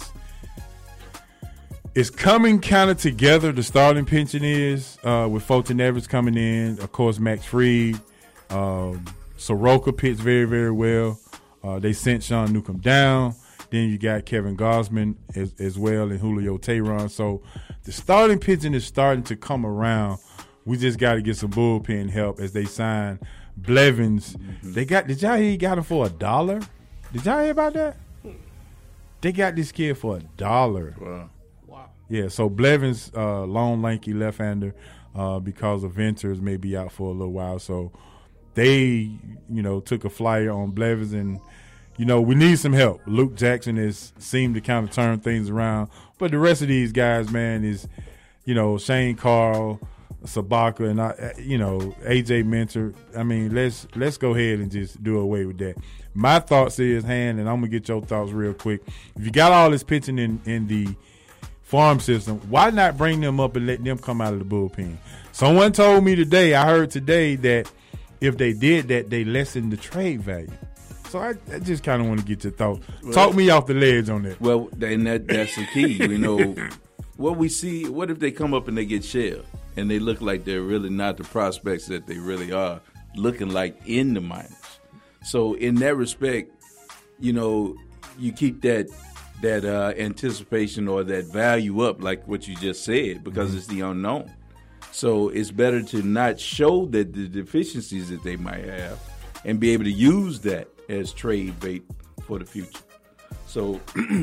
coming kind of together. The starting pitching is with Fulton Evans coming in, of course, Max Fried. Soroka pitched very, very well. They sent Sean Newcomb down. Then you got Kevin Gausman as well and Julio Teheran. So the starting pitching is starting to come around. We just got to get some bullpen help as they sign Blevins. Mm-hmm. Did y'all hear he got him for $1? Did y'all hear about that? They got this kid for $1. Wow. Yeah, so Blevins, long, lanky left-hander, because of Venters may be out for a little while. So they, took a flyer on Blevins, and, we need some help. Luke Jackson has seemed to kind of turn things around. But the rest of these guys, man, is, Shane Carl, Sabaka and AJ Minter. I mean, let's go ahead and just do away with that. My thoughts is, and I'm gonna get your thoughts real quick. If you got all this pitching in the farm system, why not bring them up and let them come out of the bullpen? Someone told me today, I heard today, that if they did that, they lessened the trade value. So I just kind of want to get your thoughts. Talk me off the ledge on that. Well, and that's the key. What we see, what if they come up and they get shelled and they look like they're really not the prospects that they really are looking like in the minors? So in that respect, you keep that anticipation or that value up, like what you just said, because it's the unknown. So it's better to not show that the deficiencies that they might have and be able to use that as trade bait for the future. So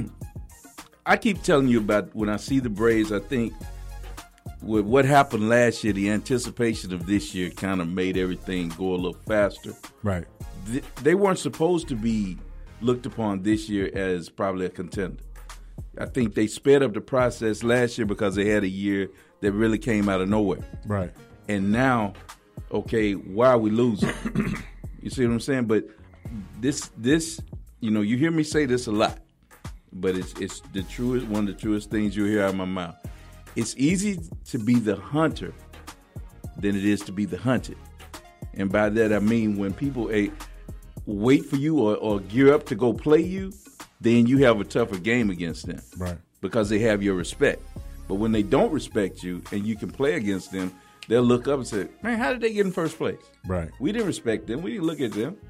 I keep telling you about when I see the Braves, I think with what happened last year, the anticipation of this year kind of made everything go a little faster. Right. They weren't supposed to be looked upon this year as probably a contender. I think they sped up the process last year because they had a year that really came out of nowhere. Right. And now, okay, why are we losing? You see what I'm saying? But this, you hear me say this a lot, but it's the truest, one of the truest things you'll hear out of my mouth. It's easy to be the hunter than it is to be the hunted. And by that I mean when people wait for you or gear up to go play you, then you have a tougher game against them. Right. Because they have your respect. But when they don't respect you and you can play against them, they'll look up and say, man, how did they get in first place? Right. We didn't respect them. We didn't look at them.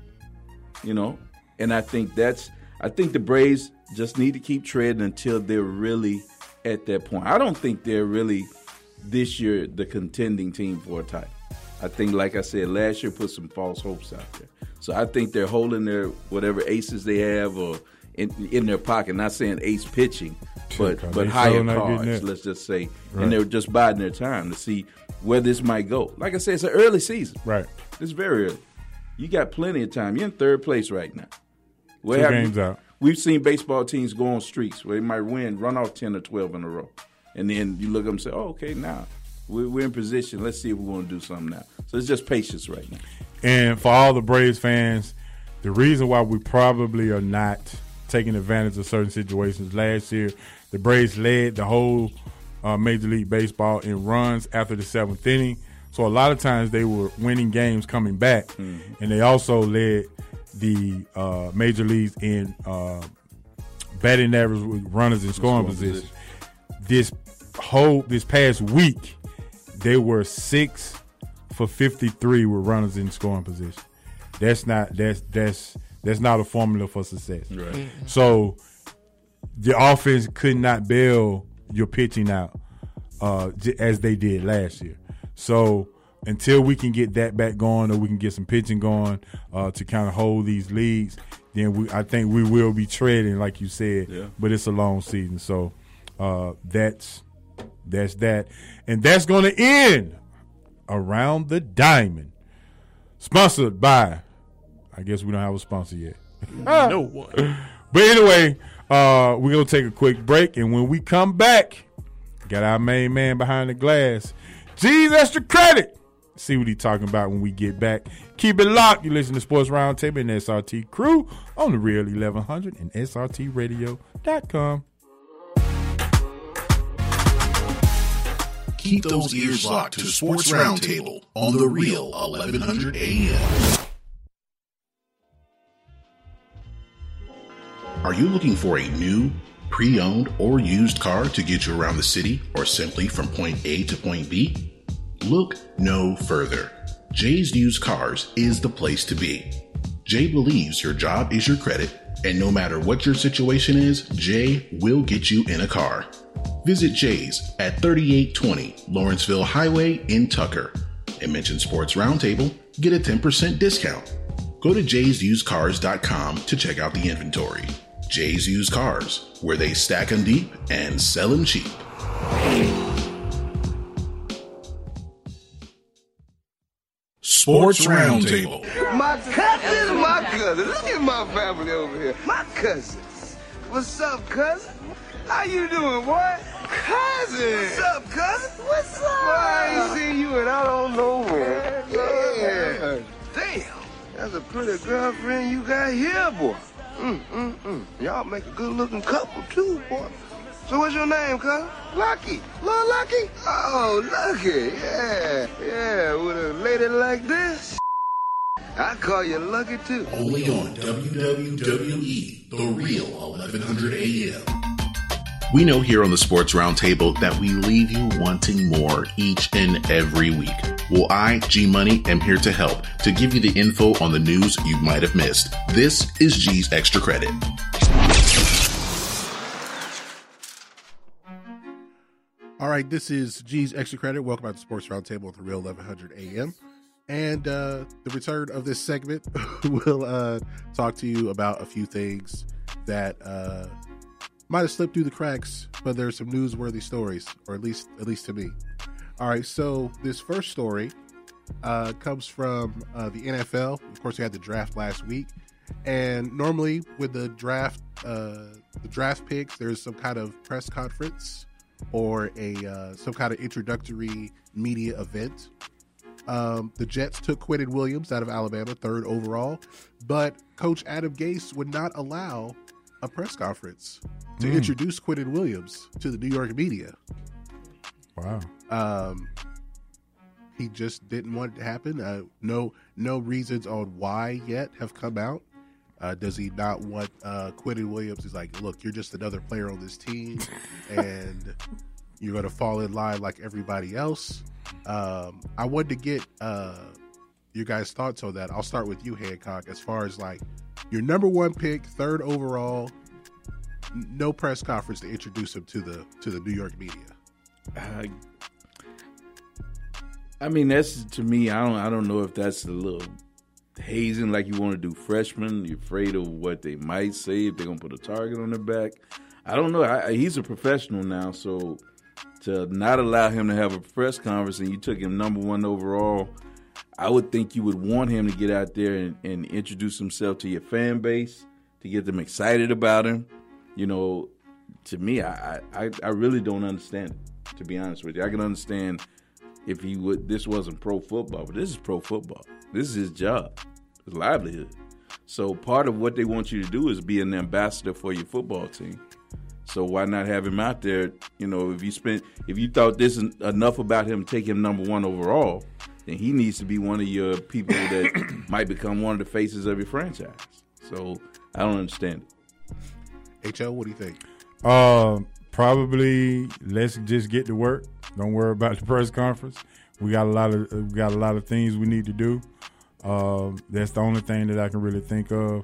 And I think the Braves just need to keep treading until they're really at that point. I don't think they're really this year the contending team for a title. I think, like I said, last year put some false hopes out there. So I think they're holding their whatever aces they have or in their pocket. Not saying ace pitching, but higher cards, let's just say. Right. And they're just biding their time to see where this might go. Like I said, it's an early season. Right. It's very early. You got plenty of time. You're in third place right now. 2 games out. We've seen baseball teams go on streaks where they might run off 10 or 12 in a row. And then you look up and say, oh, okay, now we're in position. Let's see if we want to do something now. So it's just patience right now. And for all the Braves fans, the reason why we probably are not taking advantage of certain situations, last year the Braves led the whole Major League Baseball in runs after the 7th inning. So a lot of times they were winning games coming back. Mm-hmm. And they also led the major leagues in batting average with runners in scoring position. This past week, they were 6 for 53 with runners in scoring position. That's not a formula for success. Right. Mm-hmm. So the offense could not bail your pitching out as they did last year. So until we can get that back going, or we can get some pitching going to kind of hold these leads, then I think we will be treading, like you said. Yeah. But it's a long season, so that's that, and that's going to end Around the Diamond, sponsored by. I guess we don't have a sponsor yet. No one. But anyway, we're gonna take a quick break, and when we come back, got our main man behind the glass, G's Extra Credit. See what he's talking about when we get back. Keep it locked. You listen to Sports Roundtable and SRT Crew on the Real 1100 and SRTradio.com. Keep those ears locked to Sports Roundtable on the Real 1100 AM. Are you looking for a new, pre-owned, or used car to get you around the city or simply from point A to point B? Look no further. Jay's Used Cars is the place to be. Jay believes your job is your credit, and no matter what your situation is, Jay will get you in a car. Visit Jay's at 3820 Lawrenceville Highway in Tucker and mention Sports Roundtable, get a 10% discount. Go to jaysusedcars.com to check out the inventory. Jay's Used Cars, where they stack them deep and sell them cheap. Sports Roundtable. My cousin. Look at my family over here. My cousins. What's up, cousin? How you doing, boy? Cousin. What's up, cousin? What's up? Boy, I ain't seen you in That's a pretty girlfriend you got here, boy. Y'all make a good-looking couple, too, boy. So what's your name, cuz? Lucky. Little Lucky? Oh, Lucky. Yeah. With a lady like this, I call you Lucky, too. Only on WWE, The Real 1100 AM. We know here on the Sports Roundtable that we leave you wanting more each and every week. Well, I, G-Money, am here to help, to give you the info on the news you might have missed. This is G's Extra Credit. All right, this is G's Extra Credit. Welcome back to Sports Roundtable on The Real 1100 AM. And the return of this segment, we'll talk to you about a few things that might have slipped through the cracks, but there's some newsworthy stories, or at least to me. All right, so this first story comes from the NFL. Of course, we had the draft last week, and normally with the draft picks, there's some kind of press conference or some kind of introductory media event. The Jets took Quinnen Williams out of Alabama, 3rd overall, but Coach Adam Gase would not allow a press conference to introduce Quinnen Williams to the New York media. Wow. He just didn't want it to happen. No reasons on why yet have come out. Does he not want Quinnen Williams? He's like, look, you're just another player on this team, and you're going to fall in line like everybody else. I wanted to get your guys' thoughts on that. I'll start with you, Hancock, as far as like your number 1 pick, 3rd overall, no press conference to introduce him to the New York media. I mean, that's, to me, I don't know if that's a little hazing like you want to do freshmen. You're afraid of what they might say if they're going to put a target on their back. I don't know. He's a professional now, so to not allow him to have a press conference and you took him number 1 overall, I would think you would want him to get out there and introduce himself to your fan base, to get them excited about him. You know, to me, I really don't understand it, to be honest with you. I can understand if this wasn't pro football, but this is pro football. This is his job, his livelihood. So part of what they want you to do is be an ambassador for your football team. So why not have him out there? You know, if you thought this is enough about him, take him number 1 overall, then he needs to be one of your people that might become one of the faces of your franchise. So I don't understand it. H.O., what do you think? Probably let's just get to work. Don't worry about the press conference. We got a lot of things we need to do. That's the only thing that I can really think of.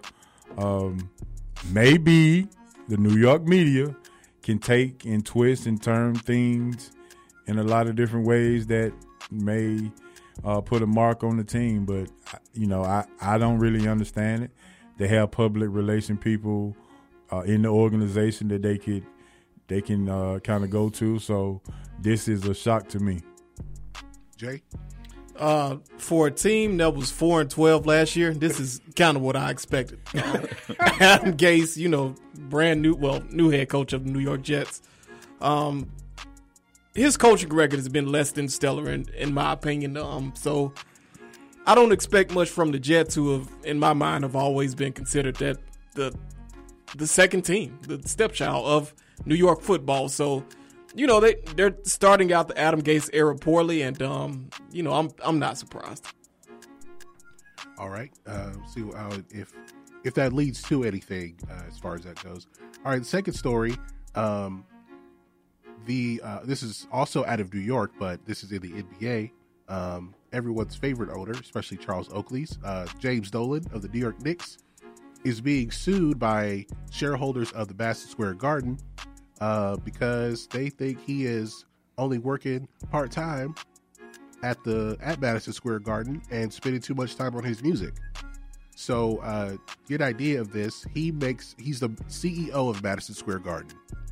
Maybe the New York media can take and twist and turn things in a lot of different ways that may put a mark on the team. But, I don't really understand it. They have public relation people in the organization that they can kind of go to. So this is a shock to me. Jay? For a team that was 4-12 last year, this is kind of what I expected. Adam Gase, brand new head coach of the New York Jets. His coaching record has been less than stellar in my opinion. So I don't expect much from the Jets, who have, in my mind, have always been considered that the second team, the stepchild of New York football. So, they're starting out the Adam Gase era poorly, and I'm not surprised. All right, see if that leads to anything as far as that goes. All right, the second story. This is also out of New York, but this is in the NBA. Everyone's favorite owner, especially Charles Oakley's, James Dolan of the New York Knicks, is being sued by shareholders of the Madison Square Garden because they think he is only working part-time at Madison Square Garden and spending too much time on his music. So get an idea of this. He's the CEO of Madison Square Garden.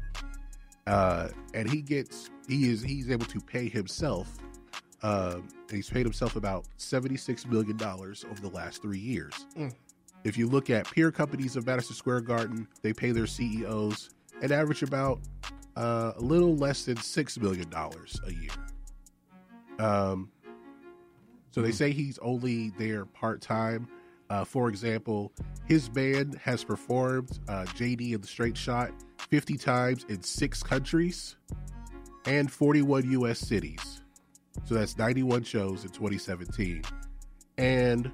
And he's able to pay himself. He's paid himself about $76 million over the last 3 years. If you look at peer companies of Madison Square Garden, they pay their CEOs an average about a little less than $6 million a year. So they say he's only there part-time. For example, his band has performed JD and the Straight Shot 50 times in 6 countries and 41 U.S. cities. So that's 91 shows in 2017. And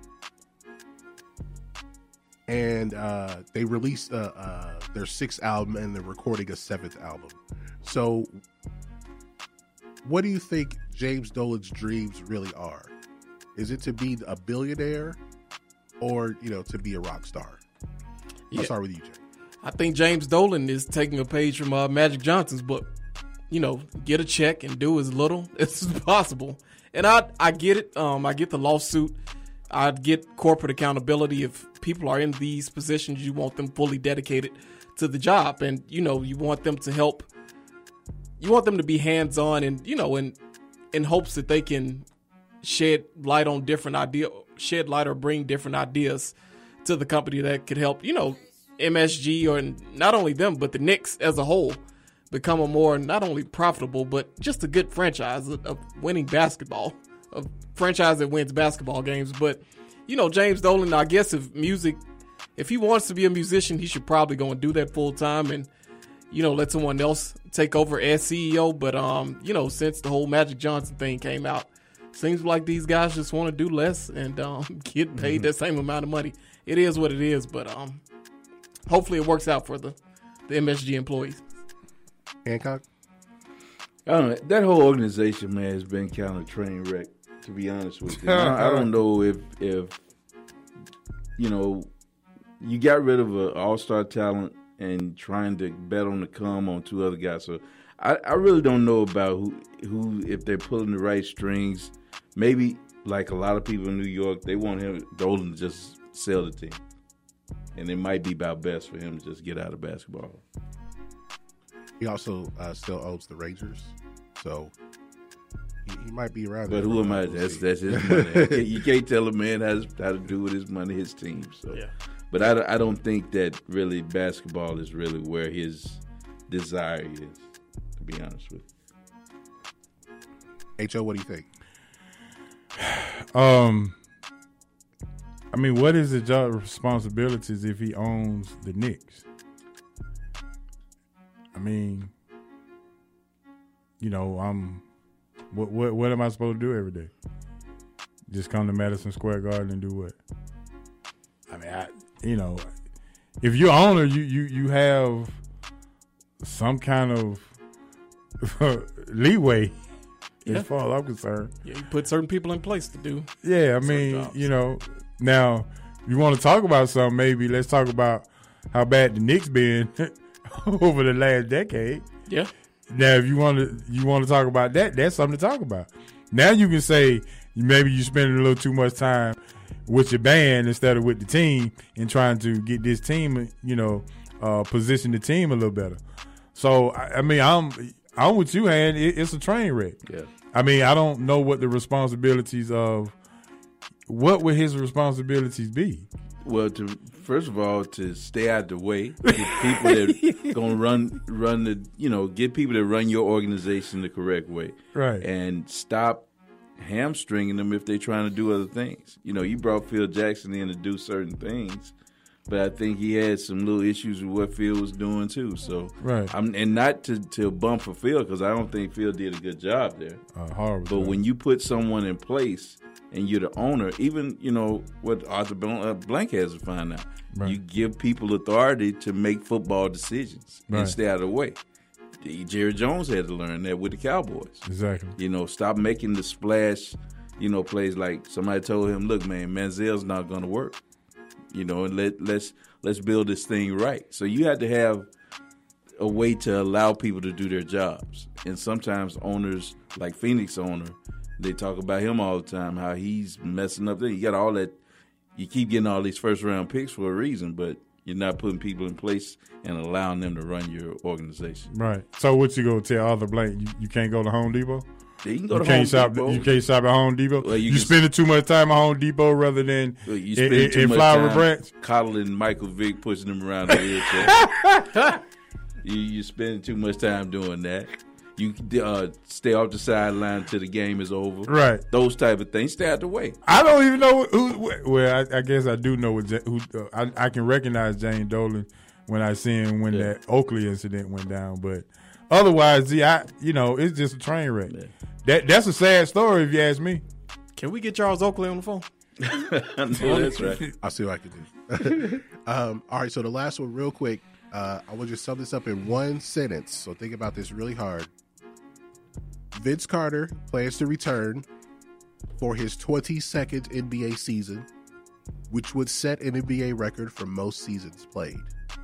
they released their 6th album, and they're recording a 7th album. So what do you think James Dolan's dreams really are? Is it to be a billionaire or, to be a rock star? I'll start with you, Jay. I think James Dolan is taking a page from Magic Johnson's book. Get a check and do as little as possible. And I get it. I get the lawsuit. I get corporate accountability. If people are in these positions, you want them fully dedicated to the job. And, you want them to help. You want them to be hands-on and, in hopes that they can shed light on different ideas, shed light or bring different ideas to the company that could help, MSG or not only them, but the Knicks as a whole become a more not only profitable, but just a good franchise of winning basketball, a franchise that wins basketball games. But, James Dolan, I guess if he wants to be a musician, he should probably go and do that full time and, let someone else take over as CEO. But, since the whole Magic Johnson thing came out, seems like these guys just want to do less and get paid that same amount of money. It is what it is, but hopefully it works out for the MSG employees. Hancock? I don't know. That whole organization, man, has been kind of a train wreck, to be honest with you. I don't know if you got rid of an all-star talent and trying to bet on the come on 2 other guys. So I really don't know about who if they're pulling the right strings. Maybe, like a lot of people in New York, they want Dolan to just sell the team. And it might be about best for him to just get out of basketball. He also still owns the Rangers, so he might be around. But who am I? That's his money. You can't tell a man how to do with his money, his team. So, yeah. But I don't think that really basketball is really where his desire is, to be honest with you. H.O., what do you think? What is his job responsibilities if he owns the Knicks? What am I supposed to do every day? Just come to Madison Square Garden and do what? If you're owner, you have some kind of leeway. Yeah. As far as I'm concerned. Yeah, you put certain people in place to do. Yeah, now, you want to talk about something, maybe let's talk about how bad the Knicks been over the last decade. Yeah. Now, if you want to talk about that, that's something to talk about. Now you can say maybe you're spending a little too much time with your band instead of with the team and trying to get this team, position the team a little better. So, I'm with you, Han. It's a train wreck. Yeah. I don't know what the responsibilities of what would his responsibilities be? Well, first of all, to stay out the way, get people that gonna run the, get people that run your organization the correct way, right? And stop hamstringing them if they're trying to do other things. You brought Phil Jackson in to do certain things, but I think he had some little issues with what Phil was doing too. So, right, and not to bump for Phil because I don't think Phil did a good job there. Horrible. But when you put someone in place and you're the owner, even what Arthur Blank has to find out, right, you give people authority to make football decisions and stay out of the way. Jerry Jones had to learn that with the Cowboys. Exactly. Stop making the splash, plays like somebody told him, look, man, Manziel's not going to work. And let's build this thing right. So you have to have a way to allow people to do their jobs. And sometimes owners, like Phoenix owner, they talk about him all the time, how he's messing up there. You got all that. You keep getting all these first-round picks for a reason, but you're not putting people in place and allowing them to run your organization. Right. So what you going to tell Arthur Blank? You can't go to Home Depot? Yeah, you can go to Home Depot. You can't shop at Home Depot? Well, you spending too much time at Home Depot rather than in Flower Branch? Coddling Michael Vick, pushing him around the wheelchair. You spending too much time doing that. You stay off the sideline until the game is over. Right. Those type of things. Stay out the way. I don't even know who. Well, I guess I do know who. I can recognize Jane Dolan when I see him when that Oakley incident went down. But otherwise, it's just a train wreck. Yeah. That's a sad story if you ask me. Can we get Charles Oakley on the phone? No, that's right. I'll see what I can do. All right, so the last one real quick. I will just sum this up in one sentence. So think about this really hard. Vince Carter plans to return for his 22nd NBA season, which would set an NBA record for most seasons played.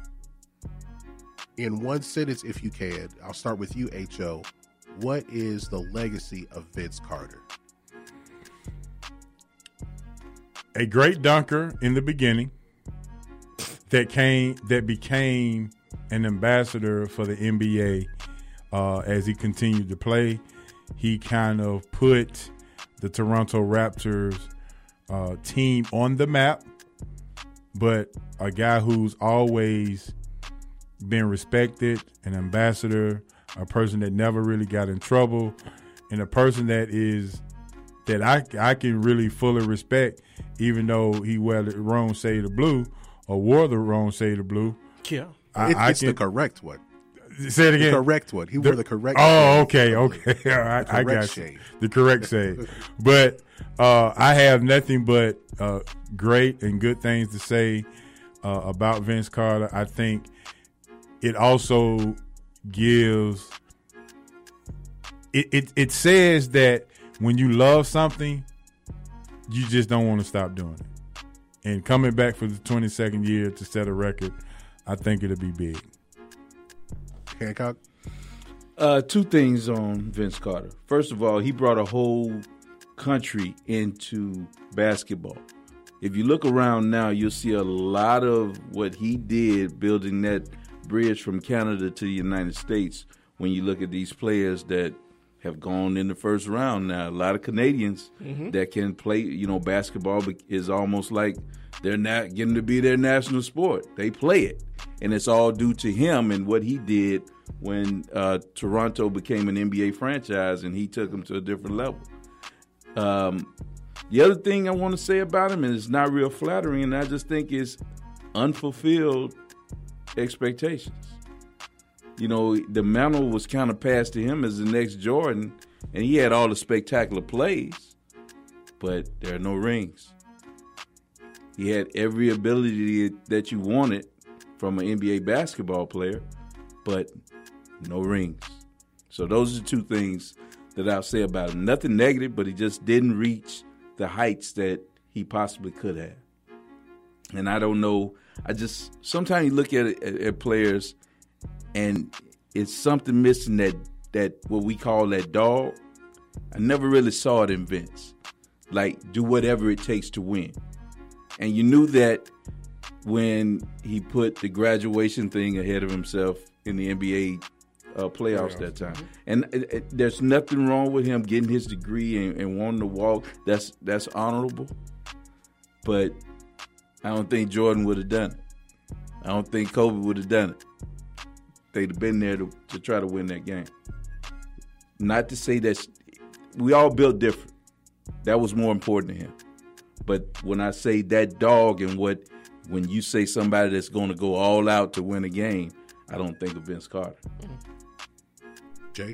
In one sentence, if you can, I'll start with you, H.O. What is the legacy of Vince Carter? A great dunker in the beginning that became an ambassador for the NBA as he continued to play. He kind of put the Toronto Raptors team on the map, but a guy who's always been respected, an ambassador, a person that never really got in trouble, and a person that I can really fully respect, even though he wore the wrong shade of blue or wore the wrong shade of blue. Yeah. It's the correct one. Say it again. The correct one. He wore the correct shade. Okay. I got shade. The correct shade. But I have nothing but great and good things to say about Vince Carter. I think it also gives it says that when you love something, you just don't want to stop doing it. And coming back for the 22nd year to set a record, I think it'll be big. Hancock? Two things on Vince Carter. First of all, he brought a whole country into basketball. If you look around now, you'll see a lot of what he did building that bridge from Canada to the United States. When you look at these players that have gone in the first round now, a lot of Canadians that can play, basketball is almost like they're not getting to be their national sport. They play it. And it's all due to him and what he did when Toronto became an NBA franchise and he took them to a different level. The other thing I want to say about him, and it's not real flattering, and I just think is unfulfilled expectations. The mantle was kind of passed to him as the next Jordan, and he had all the spectacular plays, but there are no rings. He had every ability that you wanted from an NBA basketball player, but no rings. So those are two things that I'll say about him. Nothing negative, but he just didn't reach the heights that he possibly could have. And I don't know. Sometimes you look at players and it's something missing that what we call that dog. I never really saw it in Vince. Like, do whatever it takes to win. And you knew that when he put the graduation thing ahead of himself in the NBA playoffs that time. And there's nothing wrong with him getting his degree and wanting to walk. That's honorable. But I don't think Jordan would have done it. I don't think Kobe would have done it. They'd have been there to try to win that game. Not to say that we all built different. That was more important to him. But when I say that dog and when you say somebody that's going to go all out to win a game, I don't think of Vince Carter. Jay?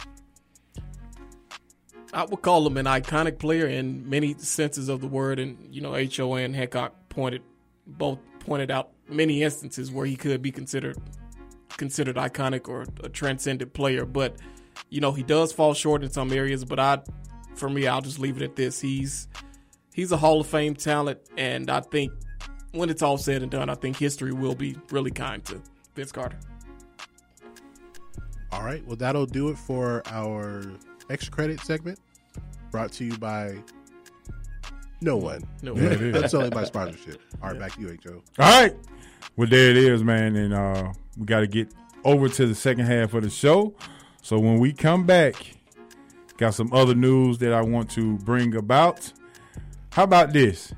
I would call him an iconic player in many senses of the word. And, H.O. and Hancock both pointed out many instances where he could be considered iconic or a transcendent player. But, he does fall short in some areas. But I'll just leave it at this. He's a Hall of Fame talent. And I think when it's all said and done, I think history will be really kind to Vince Carter. All right. Well, that'll do it for our extra credit segment, brought to you by no one. No one. Yeah, that's only by sponsorship. All right, back to you, H.O. All right. Well, there it is, man. And we got to get over to the second half of the show. So when we come back, got some other news that I want to bring about. How about this?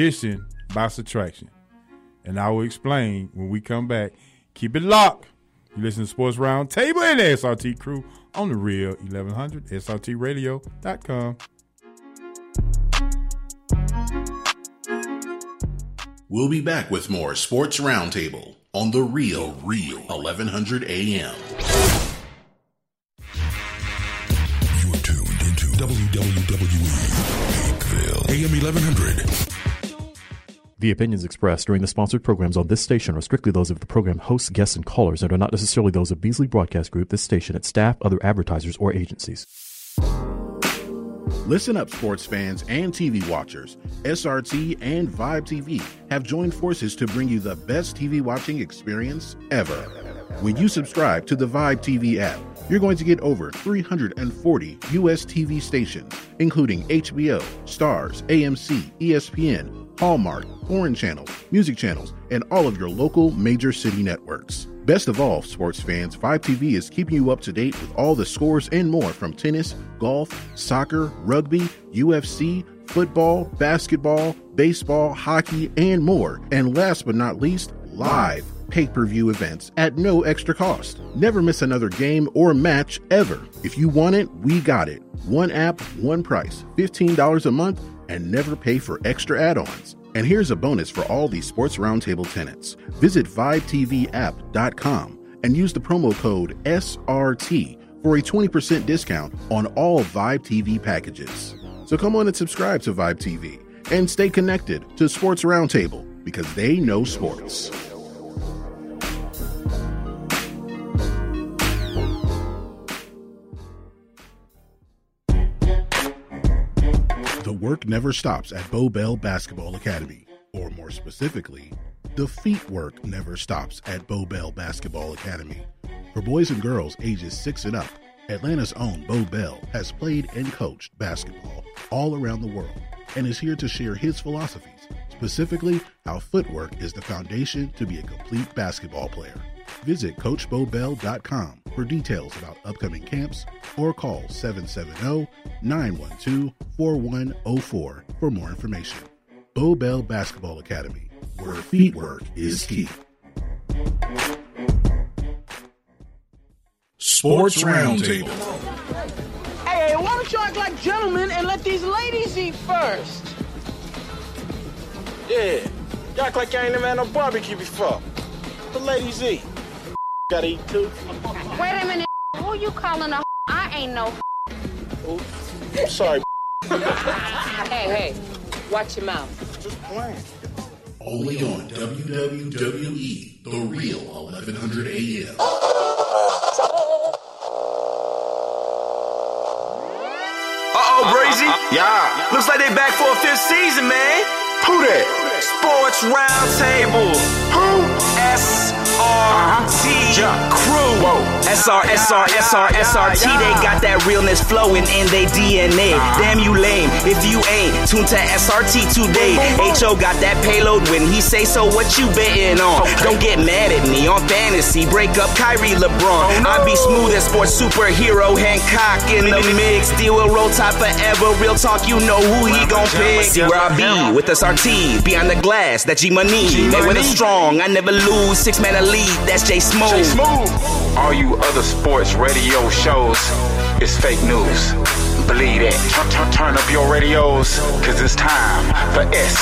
Addition by subtraction. And I will explain when we come back. Keep it locked You listen to Sports Roundtable and the SRT crew on the Real 1100, SRTradio.com. We'll be back with more Sports Roundtable on the Real 1100 AM. You're tuned into WWE Hakeville, AM 1100. The opinions expressed during the sponsored programs on this station are strictly those of the program hosts, guests, and callers and are not necessarily those of Beasley Broadcast Group, this station, its staff, other advertisers, or agencies. Listen up, sports fans and TV watchers. SRT and Vibe TV have joined forces to bring you the best TV watching experience ever. When you subscribe to the Vibe TV app, you're going to get over 340 U.S. TV stations, including HBO, Stars, AMC, ESPN, Hallmark, foreign channels, music channels, and all of your local major city networks. Best of all, sports fans, Vibe TV is keeping you up to date with all the scores and more from tennis, golf, soccer, rugby, UFC, football, basketball, baseball, hockey, and more. And last but not least, live pay-per-view events at no extra cost. Never miss another game or match ever. If you want it, we got it. One app, one price, $15 a month, and never pay for extra add-ons. And here's a bonus for all these Sports Roundtable tenants. Visit VibeTVApp.com and use the promo code SRT for a 20% discount on all Vibe TV packages. So come on and subscribe to Vibe TV and stay connected to Sports Roundtable because they know sports. The work never stops at Bo Bell Basketball Academy, or more specifically, the feet work never stops at Bo Bell Basketball Academy. For boys and girls ages 6 and up, Atlanta's own Bo Bell has played and coached basketball all around the world and is here to share his philosophies, specifically how footwork is the foundation to be a complete basketball player. Visit CoachBoBell.com for details about upcoming camps or call 770-912-4104 for more information. Bo Bell Basketball Academy, where feet work is key. Sports Roundtable. Hey, why don't you act like gentlemen and let these ladies eat first? Yeah, you act like you ain't never had no barbecue before. The ladies eat. Gotta eat too. Wait a minute. Who you calling a? I ain't no. Ooh, I'm sorry. Hey, watch your mouth. Just playing. Only on WWE, The Real 1100 AM. Uh-oh, Brazy. Yeah. Looks like they back for a 5th season, man. Who that? Sports Roundtable. Who? SRT crew. Whoa. SRT. They got that realness flowing in they DNA. Damn you lame if you ain't tuned to SRT today. HO got that payload when he say so. What you betting on? Don't get mad at me on fantasy. Break up Kyrie LeBron. I be smooth as sports superhero Hancock in the mix. Deal with roll top forever. Real talk, you know who he gon' pick. See where I be with SRT behind the glass. That G-Money. They win it strong. I never lose. 6-man elite. That's Jay Smooth. All you other sports radio shows is fake news. Believe that. Turn up your radios, cause it's time for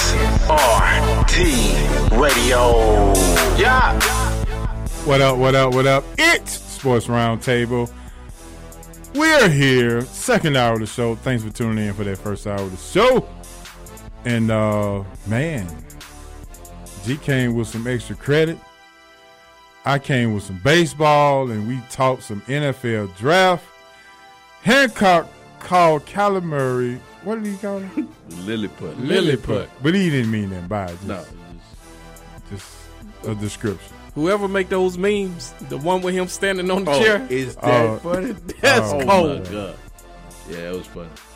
SRT Radio. Yeah. What up? It's Sports Roundtable. We're here, second hour of the show. Thanks for tuning in for that first hour of the show. And, man, G came with some extra credit. I came with some baseball, and we talked some NFL draft. Hancock called Kyler Murray, what did he call him? Lilliput. But he didn't mean that by it. No. Just a description. Whoever make those memes, the one with him standing on the chair. Is that funny? That's cold. Oh, my God. Yeah, it was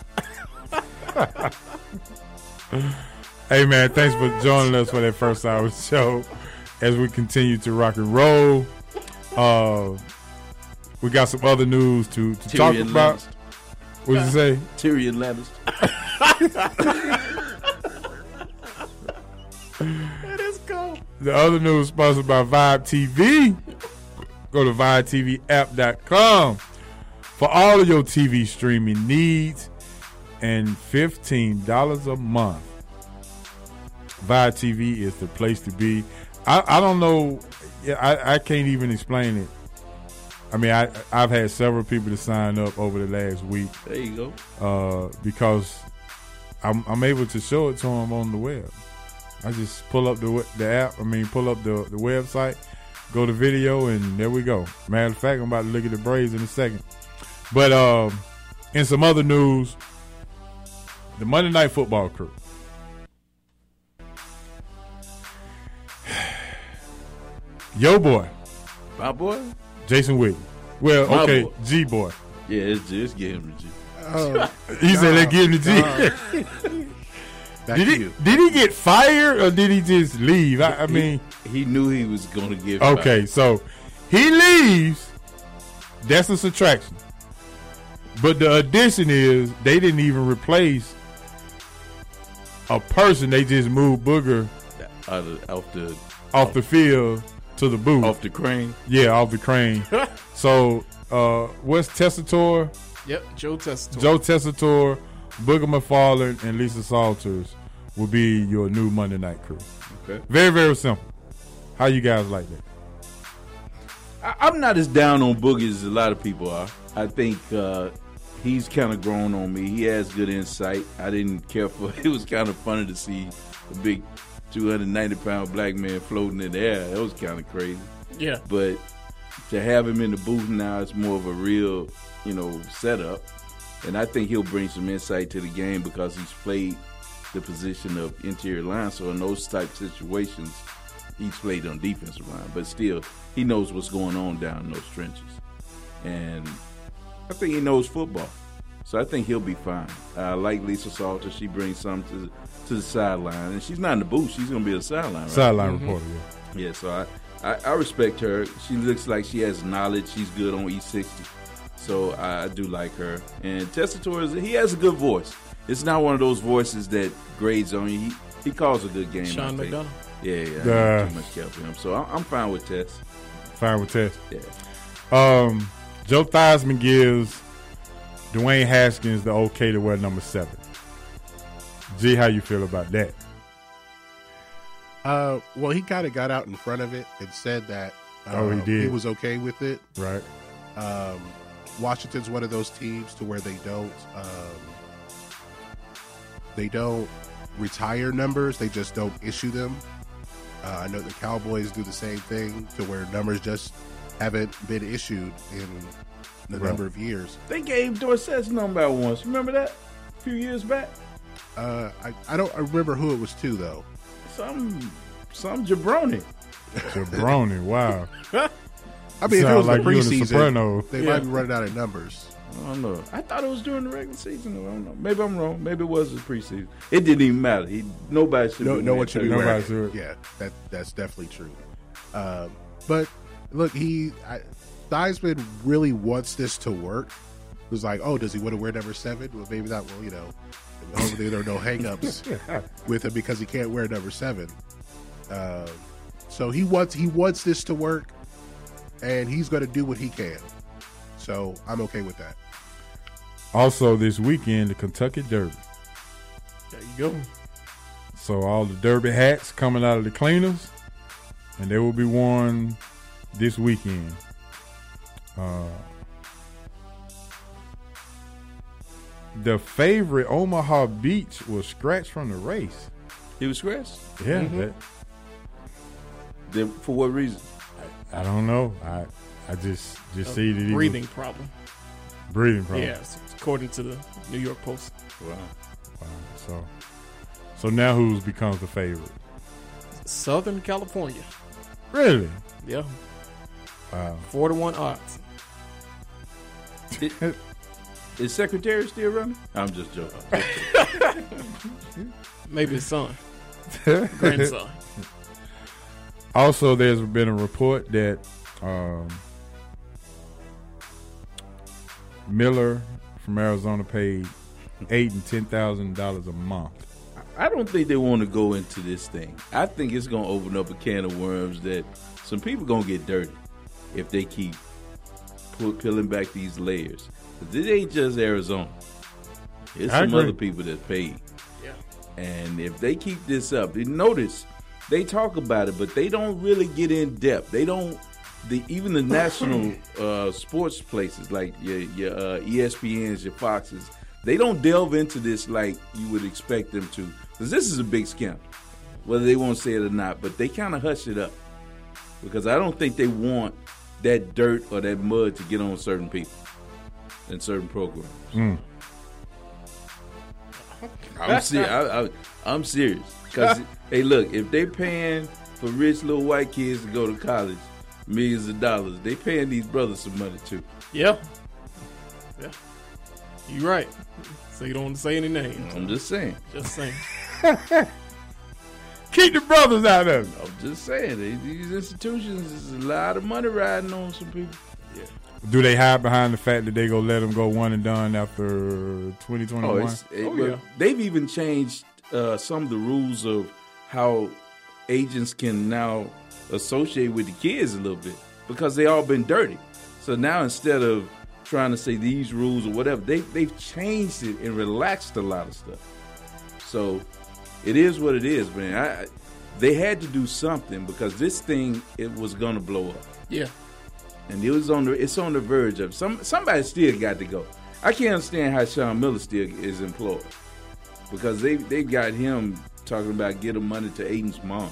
funny. Hey, man, thanks for joining us for that first hour of the show. As we continue to rock and roll, we got some other news to talk about. What did you say? Tyrion Lannister. That is cool. The other news sponsored by Vibe TV. Go to VideTVApp.com for all of your TV streaming needs and $15 a month. Vibe TV is the place to be. I don't know. I can't even explain it. I mean, I've had several people to sign up over the last week. There you go. Because I'm able to show it to them on the web. I just pull up the app. Pull up the website, go to video, and there we go. Matter of fact, I'm about to look at the Braves in a second. But in some other news, the Monday Night Football crew. Yo boy. My boy? Jason Witten. Well, My okay, boy. G boy. Yeah, it's give him the G. He said they give him the G. Did he get fired or did he just leave? I mean, he knew he was going to get okay, fired. so he leaves. That's a subtraction. But the addition is they didn't even replace a person. They just moved Booger off the field to the booth. Off the crane? Yeah, off the crane. So what's Tessitore? Yep, Joe Tessitore. Joe Tessitore, Booger McFarland, and Lisa Salters will be your new Monday Night crew. Okay. Very, very simple. How you guys like that? I'm not as down on Boogie as a lot of people are. I think he's kind of grown on me. He has good insight. I didn't care for it. It was kind of funny to see a big 290-pound black man floating in the air. That was kind of crazy. Yeah. But to have him in the booth now, it's more of a real, setup. And I think he'll bring some insight to the game because he's played the position of interior line. So in those type situations, he's played on defensive line. But still, he knows what's going on down in those trenches. And I think he knows football. So I think he'll be fine. I like Lisa Salter. She brings something to the sideline. And she's not in the booth. She's going to be a sideline, right? Sideline reporter, yeah. Yeah, so I respect her. She looks like she has knowledge. She's good on E60. So I do like her. And Tessitore, he has a good voice. It's not one of those voices that grades on you. He calls a good game. Sean McDonough. Yeah. I don't too much care for him. So I'm fine with Tess. Fine with Tess. Yeah. Joe Theismann gives Dwayne Haskins the okay to wear number 7. G, how you feel about that? Well, he kind of got out in front of it and said that he did. He was okay with it. Right. Washington's one of those teams to where they don't retire numbers. They just don't issue them. I know the Cowboys do the same thing to where numbers just haven't been issued in a number of years. They gave Dorsett's number out once. Remember that? A few years back? I don't remember who it was to, though. Some jabroni. Jabroni, wow. I mean, if it was the like preseason, they might be running out of numbers. I don't know. I thought it was during the regular season. I don't know. Maybe I'm wrong. Maybe it was the preseason. It didn't even matter. Nobody should be no one should be wearing it. Yeah, that's definitely true. But look, Theismann really wants this to work. It was like, does he want to wear number 7? Well, maybe not. Well, hopefully there are no hang-ups with him because he can't wear number 7. So he wants this to work, and he's going to do what he can. So I'm okay with that. Also, this weekend, the Kentucky Derby. There you go. So all the Derby hats coming out of the cleaners, and they will be worn this weekend. The favorite Omaha Beach was scratched from the race. He was scratched? Yeah. Then for what reason? I don't know. I just see that he breathing problem. Breathing problem. Yes, according to the New York Post. Wow. So now who becomes the favorite? Southern California. Really? Yeah. Wow. 4-1 odds. Is Secretary still running? I'm just joking. Maybe his son. Grandson. Also, there's been a report that Miller from Arizona paid $8,000 and $10,000 a month. I don't think they want to go into this thing. I think it's going to open up a can of worms that some people going to get dirty. if they keep peeling back these layers. It ain't just Arizona. It's some other people that's paid. Yeah. And if they keep this up, notice they talk about it, but they don't really get in depth. They don't. Even the national sports places like your ESPNs, your Foxes, they don't delve into this like you would expect them to, because this is a big scandal, whether they want to say it or not. But they kind of hush it up because I don't think they want that dirt or that mud to get on certain people in certain programs. I'm serious. Because, hey, look, if they paying for rich little white kids to go to college, millions of dollars, they paying these brothers some money too. Yeah. You're right. So you don't want to say any names. I'm just saying. Keep the brothers out of it. I'm just saying. These institutions, there's a lot of money riding on some people. Yeah. Do they hide behind the fact that they go let them go one and done after 2021? They've even changed some of the rules of how agents can now associate with the kids a little bit because they all been dirty. So now instead of trying to say these rules or whatever, they've changed it and relaxed a lot of stuff. So it is what it is, man. They had to do something because this thing, it was gonna blow up. Yeah. And it's on the verge of somebody still got to go. I can't understand how Sean Miller still is employed because they got him talking about getting money to Aiden's mom.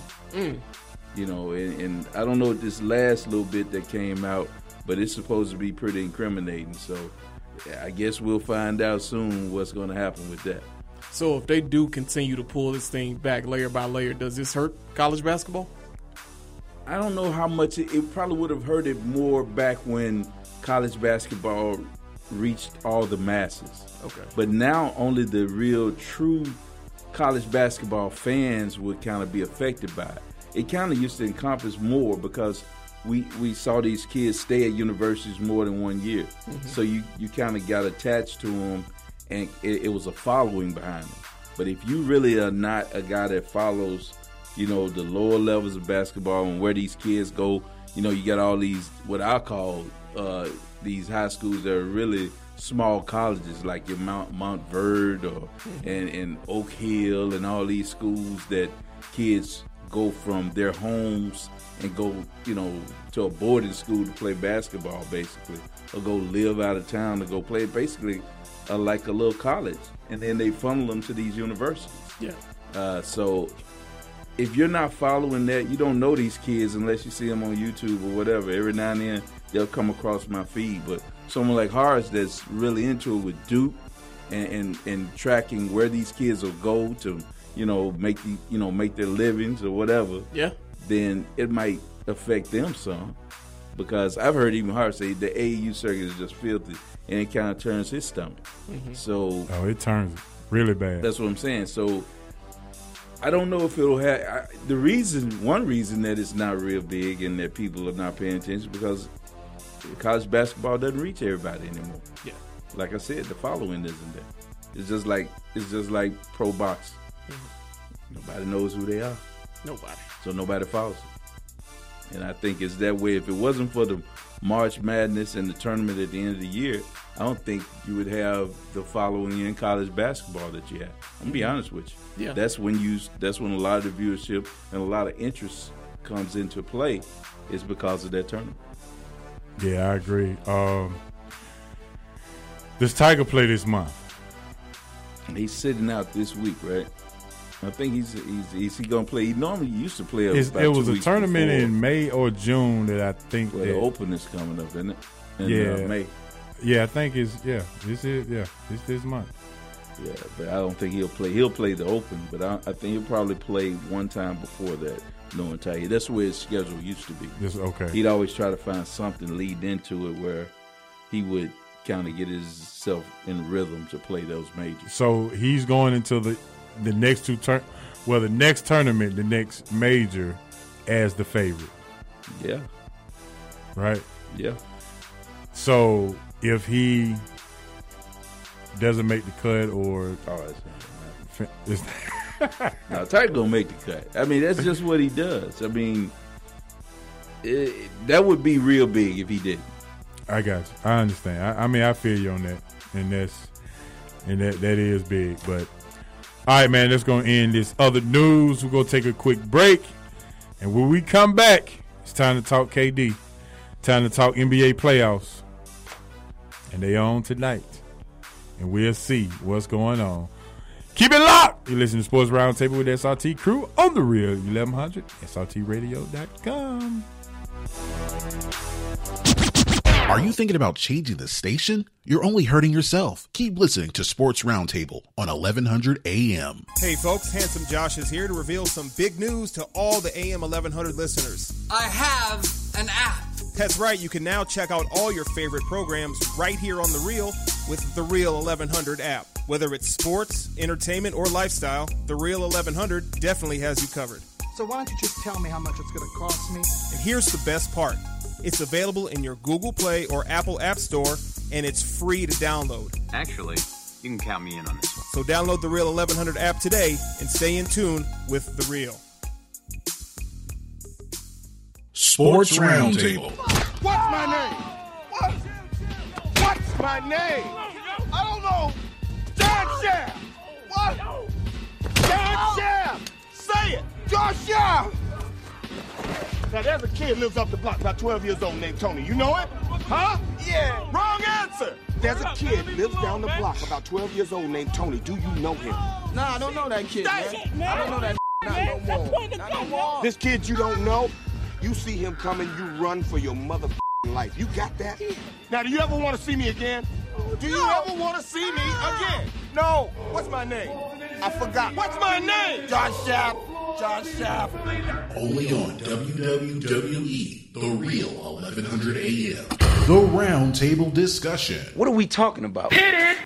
You know, and I don't know what this last little bit that came out, but it's supposed to be pretty incriminating. So I guess we'll find out soon what's going to happen with that. So if they do continue to pull this thing back layer by layer, does this hurt college basketball? I don't know how much it probably would have hurt it more back when college basketball reached all the masses. Okay. But now only the real true college basketball fans would kind of be affected by it. It kind of used to encompass more because we saw these kids stay at universities more than 1 year. Mm-hmm. So you kind of got attached to them, and it was a following behind them. But if you really are not a guy that follows, you know, the lower levels of basketball and where these kids go, you know, you got all these, what I call these high schools that are really small colleges like your Mount Verde or and Oak Hill and all these schools that kids go from their homes and go, you know, to a boarding school to play basketball basically, or go live out of town to go play basically like a little college, and then they funnel them to these universities. Yeah. So if you're not following that, you don't know these kids unless you see them on YouTube or whatever. Every now and then they'll come across my feed, but someone like Horace that's really into it with Duke and tracking where these kids will go to, you know, make their livings or whatever. Yeah. Then it might affect them some, because I've heard even Horace say the AAU circuit is just filthy, and it kind of turns his stomach. Mm-hmm. So it turns really bad. That's what I'm saying. So I don't know if it'll have one reason that it's not real big and that people are not paying attention because college basketball doesn't reach everybody anymore. Yeah. Like I said, the following isn't there. It's just like pro box. Mm-hmm. Nobody knows who they are. Nobody. So nobody follows it. And I think it's that way. If it wasn't for the March Madness and the tournament at the end of the year, I don't think you would have the following in college basketball that you have. I'm gonna be honest with you. Yeah. That's when a lot of the viewership and a lot of interest comes into play. Is because of that tournament. Yeah, I agree. Does Tiger play this month? He's sitting out this week, right? I think he's he gonna play? He normally used to play. It was a tournament in May or June that I think the Open is coming up, isn't it? In May. Yeah, I think it's this month. Yeah, but I don't think he'll play. He'll play the Open, but I think he'll probably play one time before that. Knowing Tiger, that's where his schedule used to be. Okay. He'd always try to find something lead into it where he would kind of get himself in rhythm to play those majors. So he's going into the next the next tournament, the next major, as the favorite. Yeah. Right? Yeah. So if he doesn't make the cut or no, Tiger gonna make the cut. I mean, that's just what he does. I mean, That would be real big if he didn't. I got you. I understand. I mean, I feel you on that, and that is big. But all right, man, that's gonna end this other news. We're gonna take a quick break, and when we come back, it's time to talk KD. Time to talk NBA playoffs, and they on tonight, and we'll see what's going on. Keep it locked. You listen to Sports Roundtable with SRT Crew on the Real 1100 SRTRadio.com. Are you thinking about changing the station? You're only hurting yourself. Keep listening to Sports Roundtable on 1100 AM. Hey folks, Handsome Josh is here to reveal some big news to all the AM 1100 listeners. I have an app. That's right, you can now check out all your favorite programs right here on The Real with The Real 1100 app. Whether it's sports, entertainment, or lifestyle, The Real 1100 definitely has you covered. So why don't you just tell me how much it's going to cost me? And here's the best part. It's available in your Google Play or Apple App Store, and it's free to download. Actually, you can count me in on this one. So download the Real 1100 app today and stay in tune with The Real. Sports Roundtable. What's my name? What's my name? I don't know. John Shaft. What? John Shaft. Say it. Josh Shaft. Now, there's a kid lives up the block, about 12 years old, named Tony. You know it? Huh? Yeah. Wrong answer. There's a kid lives down the block, about 12 years old, named Tony. Do you know him? Nah, I don't know that kid, man. I don't know that not no more. Not no more. This kid you don't know, you see him coming, you run for your mother life. You got that? Now, do you ever want to see me again? Do you ever want to see me again? No. What's my name? I forgot. What's my name? John Shaft. John Shaft. Only on WWE, The Real 1100 AM. The Roundtable Discussion. What are we talking about? Hit it!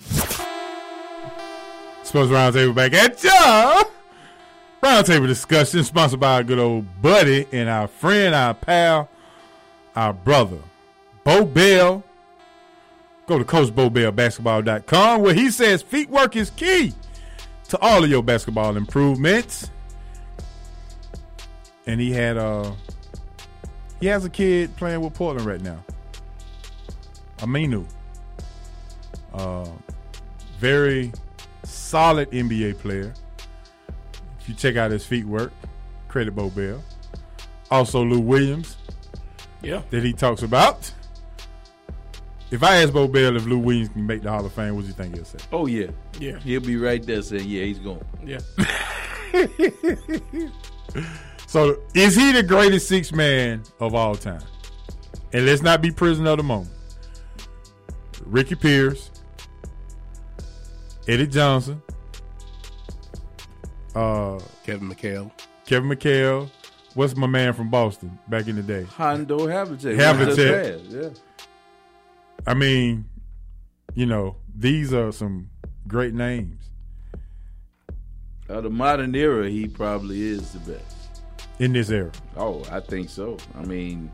Sports Roundtable back at ya! Roundtable Discussion sponsored by our good old buddy and our friend, our pal, our brother, Bo Bell. Go to CoachBoBellBasketball.com where he says feet work is key to all of your basketball improvements. And he has a kid playing with Portland right now. Aminu. Very solid NBA player. If you check out his feet work, credit Bo Bell. Also Lou Williams. Yeah. That he talks about. If I ask Bo Bell if Lou Williams can make the Hall of Fame, what do you think he'll say? Oh, yeah. Yeah. He'll be right there saying, yeah, he's going. Yeah. So, is he the greatest sixth man of all time? And let's not be prisoner of the moment. Ricky Pierce, Eddie Johnson, Kevin McHale. What's my man from Boston back in the day? Hondo Havlicek. Yeah. I mean, these are some great names. The modern era, he probably is the best. In this era? Oh, I think so. I mean,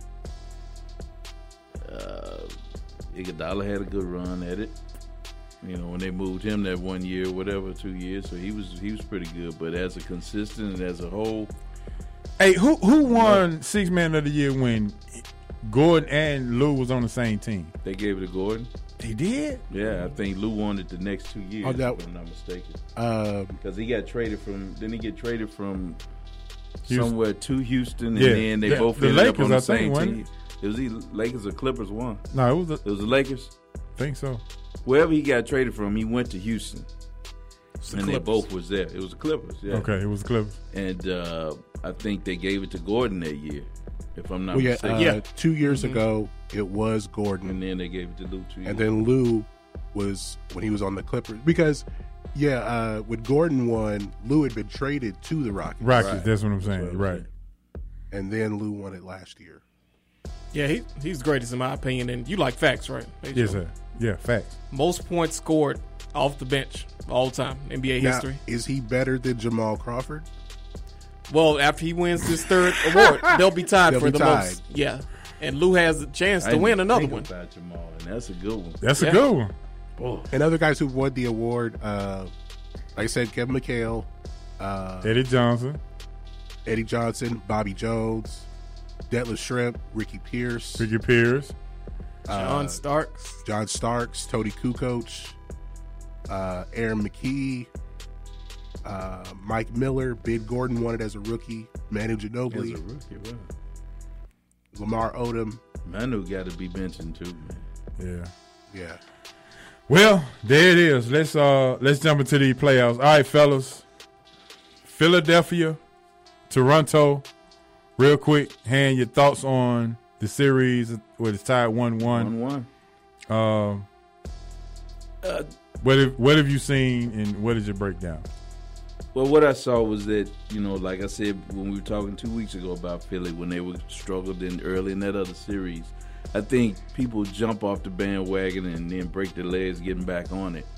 Iguodala had a good run at it. When they moved him that 1 year, whatever, 2 years, so he was pretty good. But as a consistent and as a whole, hey, who won Sixth Man of the Year when Gordon and Lou was on the same team? They gave it to Gordon. They did? Yeah, I think Lou won it the next 2 years, if I'm not mistaken. Because he got traded from. Didn't he get traded from Houston. Somewhere to Houston, and then they both ended Lakers, up on the same think, team. It was either Lakers or Clippers won. No, it was the Lakers. I think so. Wherever he got traded from, he went to Houston. And Clippers. they both was there. It was the Clippers, yeah. Okay, it was the Clippers. And I think they gave it to Gordon that year, if I'm not mistaken. 2 years ago, it was Gordon. And then they gave it to Lou 2 years. And then Lou was when he was on the Clippers. Because, when Gordon won, Lou had been traded to the Rockets. Right. That's what I'm saying. Right. And then Lou won it last year. Yeah, he's the greatest in my opinion. And you like facts, right? Yes, sir. Yeah, facts. Most points scored off the bench all time, NBA history. Is he better than Jamal Crawford? Well, after he wins this third award, they'll be tied for the most. Yeah. And Lou has a chance to win another one. About Jamal, and that's a good one. That's a good one. Oh. And other guys who won the award, like I said, Kevin McHale, Eddie Johnson, Bobby Jones. Detlef Shrimp, Ricky Pierce, John Starks, Tony Kukoc, Aaron McKee, Mike Miller, Ben Gordon won it as a rookie, Manu Ginobili, As a rookie, wow. Lamar Odom. Manu got to be mentioned too, man. Yeah. Well, there it is. Let's jump into the playoffs. All right, fellas. Philadelphia, Toronto. Real quick, hand your thoughts on the series where it's tied 1-1. 1-1. What have you seen and what did you break down? Well, what I saw was that, like I said when we were talking 2 weeks ago about Philly, when they were struggled early in that other series, I think people jump off the bandwagon and then break their legs getting back on it.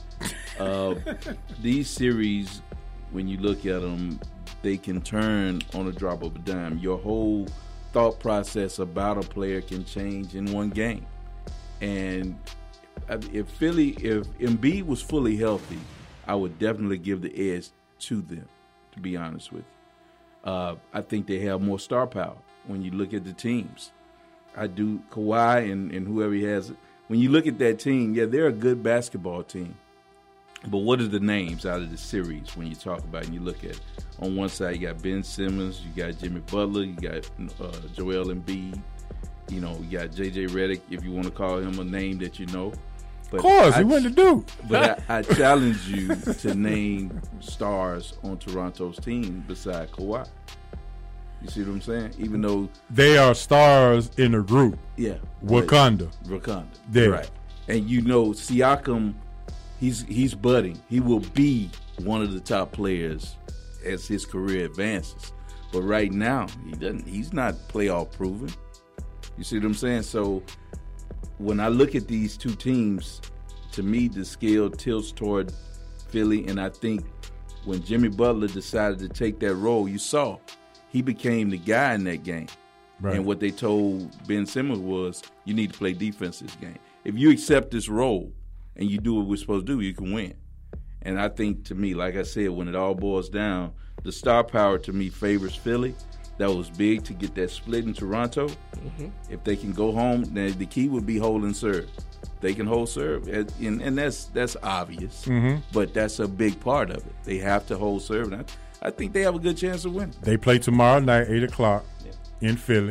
These series, when you look at them, they can turn on a drop of a dime. Your whole thought process about a player can change in one game. And if Embiid was fully healthy, I would definitely give the edge to them, to be honest with you. I think they have more star power when you look at the teams. I do. Kawhi and whoever he has. When you look at that team, they're a good basketball team. But what are the names out of the series when you talk about it and you look at it? On one side, you got Ben Simmons, you got Jimmy Butler, you got Joel Embiid, you got J.J. Redick, if you want to call him a name that you know. But of course, he wouldn't do. But I challenge you to name stars on Toronto's team beside Kawhi. You see what I'm saying? Even though they are stars in a group. Yeah. Wakanda. There. Right. And Siakam, he's budding. He will be one of the top players as his career advances. But right now, he's not playoff proven. You see what I'm saying? So when I look at these two teams, to me the scale tilts toward Philly, and I think when Jimmy Butler decided to take that role, you saw he became the guy in that game. Right. And what they told Ben Simmons was, you need to play defense this game. If you accept this role and you do what we're supposed to do, you can win. And I think, to me, like I said, when it all boils down, the star power to me favors Philly. That was big to get that split in Toronto. Mm-hmm. If they can go home, then the key would be hold and serve. They can hold serve, and that's obvious, but that's a big part of it. They have to hold serve, and I think they have a good chance of winning. They play tomorrow night, 8 o'clock in Philly.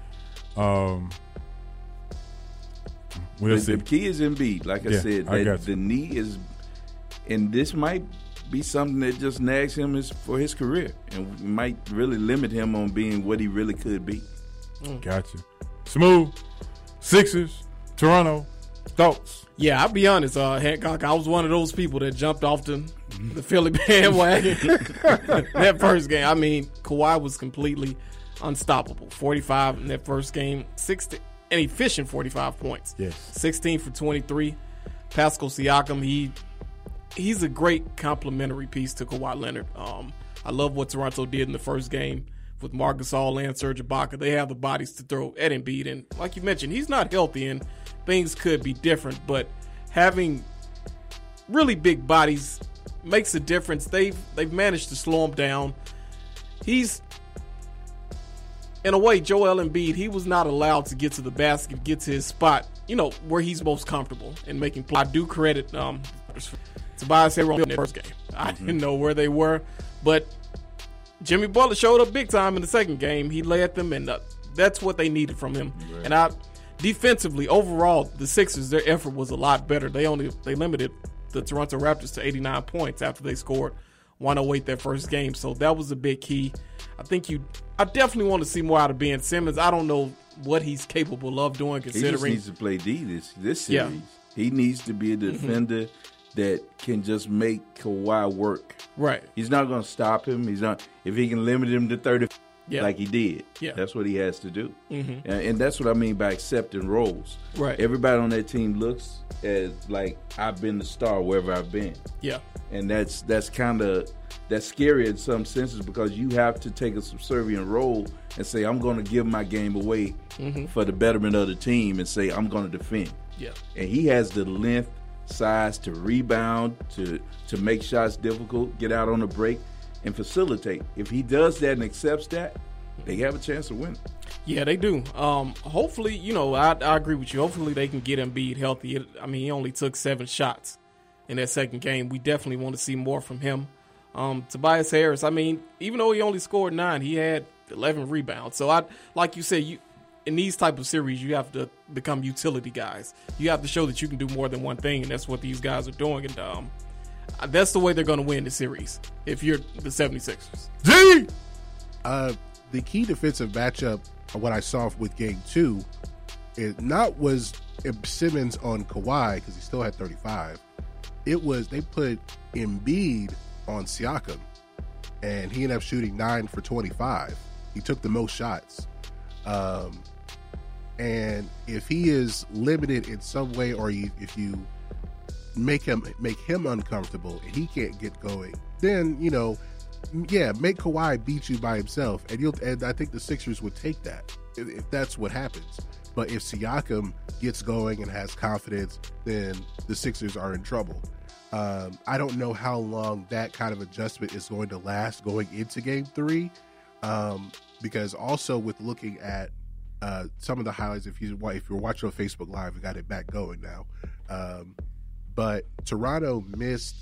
The key is Embiid. Like I said, the knee is, and this might be something that just nags him for his career and might really limit him on being what he really could be. Gotcha. Smooth. Sixers, Toronto, thoughts? Yeah, I'll be honest, Hancock, I was one of those people that jumped off the Philly bandwagon that first game. I mean, Kawhi was completely unstoppable. 45 in that first game, an efficient 45 points. Yes. 16 for 23. Pascal Siakam, he's a great complementary piece to Kawhi Leonard. I love what Toronto did in the first game with Marc Gasol and Serge Ibaka. They have the bodies to throw at Embiid, and like you mentioned, he's not healthy and things could be different, but having really big bodies makes a difference. They've managed to slow him down. He's, in a way, Joel Embiid, he was not allowed to get to the basket, get to his spot, where he's most comfortable in making plays. I do credit Tobias Harris in the first game. I didn't know where they were, but Jimmy Butler showed up big time in the second game. He led them, and that's what they needed from him. Right. And defensively, overall, the Sixers, their effort was a lot better. They limited the Toronto Raptors to 89 points after they scored 108 their first game. So that was a big key. I definitely want to see more out of Ben Simmons. I don't know what he's capable of doing, considering he just needs to play D this series. Yeah. He needs to be a defender that can just make Kawhi work. Right. He's not going to stop him. If he can limit him to 30 like he did. Yeah. That's what he has to do. Mm-hmm. And that's what I mean by accepting roles. Right. Everybody on that team looks as like, I've been the star wherever I've been. Yeah. And that's scary in some senses, because you have to take a subservient role and say, I'm going to give my game away for the betterment of the team, and say, I'm going to defend. Yeah. And he has the length, size to rebound, to make shots difficult, get out on the break, and facilitate. If he does that and accepts that, they have a chance of winning. Yeah, they do. Hopefully, I agree with you. Hopefully they can get Embiid healthy. He only took 7 shots in that second game. We definitely want to see more from him. Tobias Harris, even though he only scored 9, he had 11 rebounds. So, like you said, in these type of series, you have to become utility guys. You have to show that you can do more than one thing, and that's what these guys are doing. And that's the way they're going to win the series if you're the 76ers. G! The key defensive matchup, what I saw with Game 2, was Simmons on Kawhi, because he still had 35. It was they put Embiid on Siakam, and he ended up shooting 9 for 25. He took the most shots. And if he is limited in some way, or if you make him uncomfortable and he can't get going, then make Kawhi beat you by himself, and I think the Sixers would take that if that's what happens. But if Siakam gets going and has confidence, then the Sixers are in trouble. I don't know how long that kind of adjustment is going to last going into Game 3, because also with looking at some of the highlights, if you're watching on Facebook Live, we got it back going now. But Toronto missed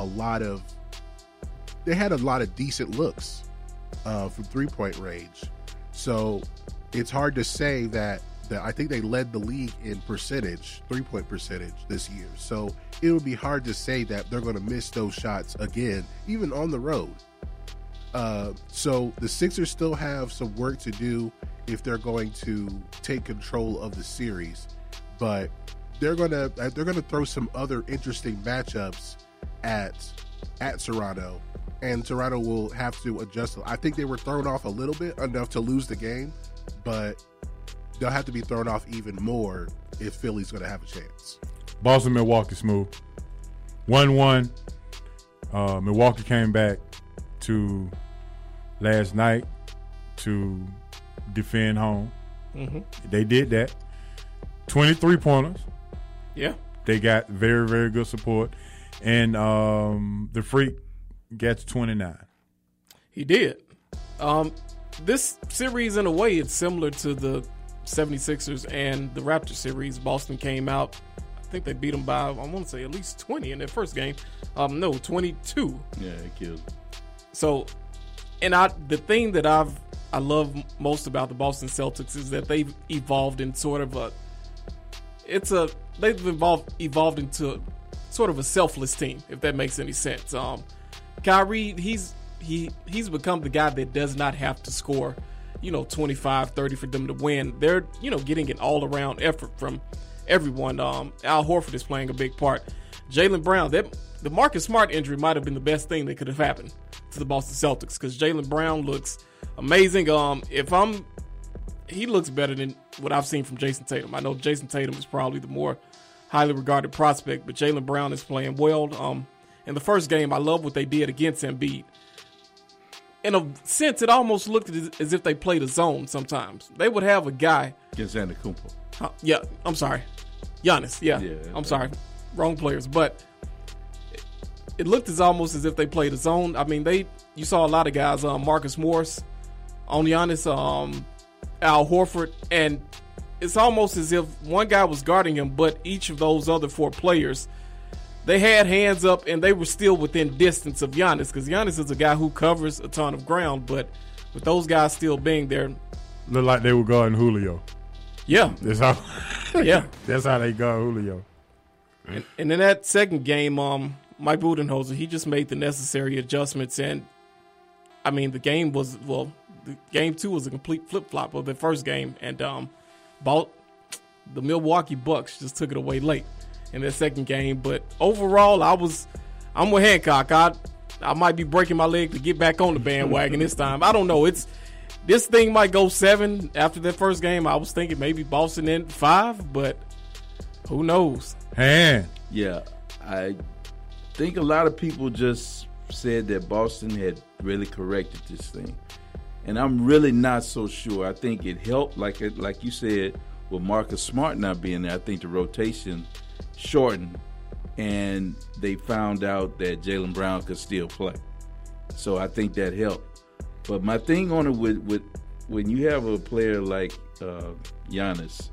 they had a lot of decent looks from 3-point range. So it's hard to say that I think they led the league in 3-point percentage this year. So it would be hard to say that they're going to miss those shots again, even on the road. So the Sixers still have some work to do if they're going to take control of the series, but they're gonna throw some other interesting matchups at Toronto, and Toronto will have to adjust. I think they were thrown off a little bit enough to lose the game, but they'll have to be thrown off even more if Philly's going to have a chance. Boston, Milwaukee, smooth. 1-1. Milwaukee came back to last night to defend home. Mm-hmm. They did that. 23 pointers. Yeah. They got very, very good support. And the Freak gets 29. He did. This series, in a way, it's similar to the 76ers and the Raptors series. Boston came out, I think they beat them by, I want to say, at least 20 in their first game. 22. Yeah, it killed. So, and the thing that I love most about the Boston Celtics is that they've evolved in sort of they've evolved into sort of a selfless team, if that makes any sense. Kyrie, he's become the guy that does not have to score, 25, 30 for them to win. They're, getting an all-around effort from everyone. Al Horford is playing a big part. Jaylen Brown, the Marcus Smart injury might have been the best thing that could have happened to the Boston Celtics, because Jaylen Brown looks amazing. He looks better than what I've seen from Jason Tatum. I know Jason Tatum is probably the more highly regarded prospect, but Jaylen Brown is playing well. In the first game, I love what they did against Embiid. In a sense, it almost looked as if they played a zone sometimes. They would have a guy. Against Antetokounmpo. Yeah, I'm sorry. Giannis, yeah. I'm sorry. Wrong players. But it looked almost as if they played a zone. You saw a lot of guys, Marcus Morris on Giannis, Al Horford, and it's almost as if one guy was guarding him, but each of those other 4 players, they had hands up and they were still within distance of Giannis, because Giannis is a guy who covers a ton of ground, but with those guys still being there. Looked like they were guarding Julio. Yeah. That's how yeah. That's how they guard Julio. And in that second game, Mike Budenholzer, he just made the necessary adjustments, and the game was, the game 2 was a complete flip-flop of the first game, and the Milwaukee Bucks just took it away late in that second game. But overall, I'm with Hancock. I might be breaking my leg to get back on the bandwagon this time. I don't know. This thing might go 7 after that first game. I was thinking maybe Boston in 5, but who knows? Yeah, I think a lot of people just said that Boston had really corrected this thing, and I'm really not so sure. I think it helped, like you said, with Marcus Smart not being there. I think the rotation shortened, and they found out that Jaylen Brown could still play. So I think that helped. But my thing on it with when you have a player like Giannis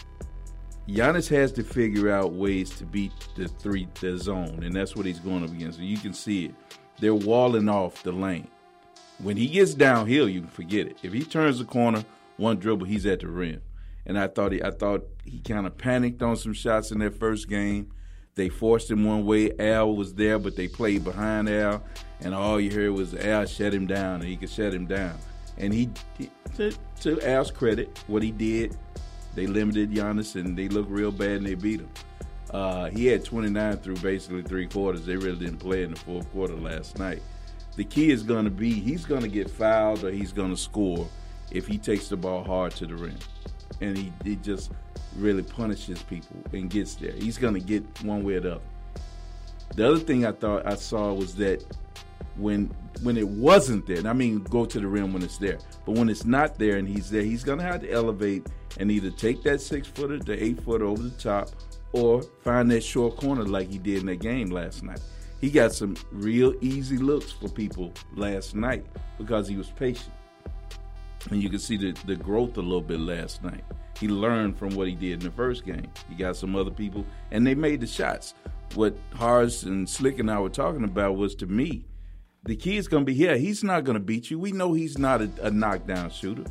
has to figure out ways to beat the zone, and that's what he's going up against. And you can see it. They're walling off the lane. When he gets downhill, you can forget it. If he turns the corner, one dribble, he's at the rim. And I thought he kind of panicked on some shots in that first game. They forced him one way. Al was there, but they played behind Al, and all you heard was Al shut him down, and he could shut him down. And he to Al's credit, what he did, they limited Giannis, and they looked real bad, and they beat him. He had 29 through basically three quarters. They really didn't play in the fourth quarter last night. The key is going to be he's going to get fouled or he's going to score if he takes the ball hard to the rim. And he just really punishes people and gets there. He's going to get one way or the other. The other thing I thought I saw was that when it wasn't there, and I mean go to the rim when it's there, but when it's not there and he's there, he's going to have to elevate and either take that 6-footer, the 8-footer over the top, or find that short corner like he did in that game last night. He got some real easy looks for people last night because he was patient. And you can see the growth a little bit last night. He learned from what he did in the first game. He got some other people, and they made the shots. What Horace and Slick and I were talking about was, to me, the key is going to be here. He's not going to beat you. We know he's not a knockdown shooter.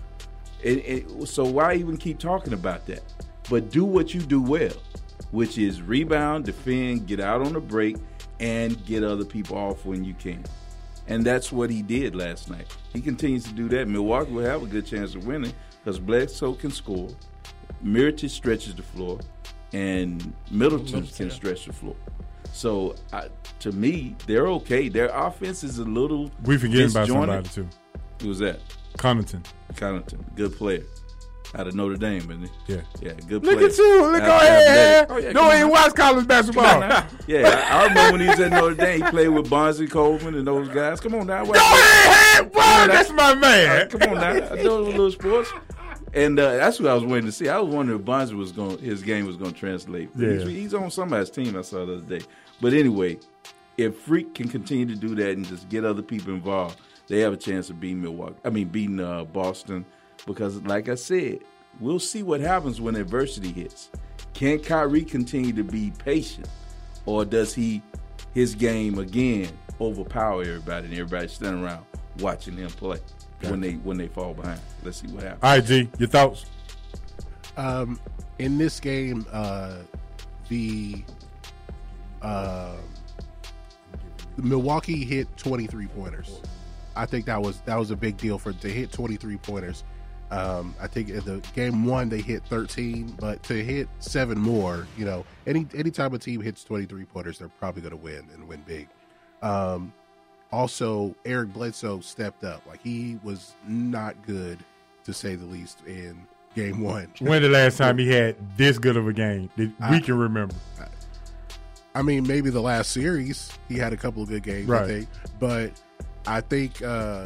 So why even keep talking about that? But do what you do well, which is rebound, defend, get out on the break, and get other people off when you can. And that's what he did last night. He continues to do that. Milwaukee will have a good chance of winning because Bledsoe can score, Mirotic stretches the floor, and Middleton can stretch the floor. So, to me, they're okay. Their offense is a little We forgetting about disjointed. somebody, too. Who was that? Connaughton. Good player. Out of Notre Dame, isn't he? Yeah, good player. Look at you. Look, go ahead. No, he watch college basketball. I remember when he was at Notre Dame, he played with Bonzi Coleman and those guys. Come on now. Go ahead, boy. That's my man. Come on now. I know little sports. And that's what I was waiting to see. I was wondering if Bonzi his game was going to translate. Yeah. He's on somebody's team I saw the other day. But anyway, if Freak can continue to do that and just get other people involved, they have a chance of beating Boston. Because, like I said, we'll see what happens when adversity hits. Can Kyrie continue to be patient, or does his game again overpower everybody and everybody standing around watching him play when they fall behind? Let's see what happens. All right, G, your thoughts? In this game, the Milwaukee hit 23 pointers. I think that was a big deal to hit 23 pointers. I think in the game one they hit 13, but to hit 7 more, anytime a team hits 23 pointers, they're probably going to win and win big. Also, Eric Bledsoe stepped up. Like, he was not good, to say the least, in game one. When the last time he had this good of a game that we can remember? I mean, maybe the last series he had a couple of good games, right. I think. But I think,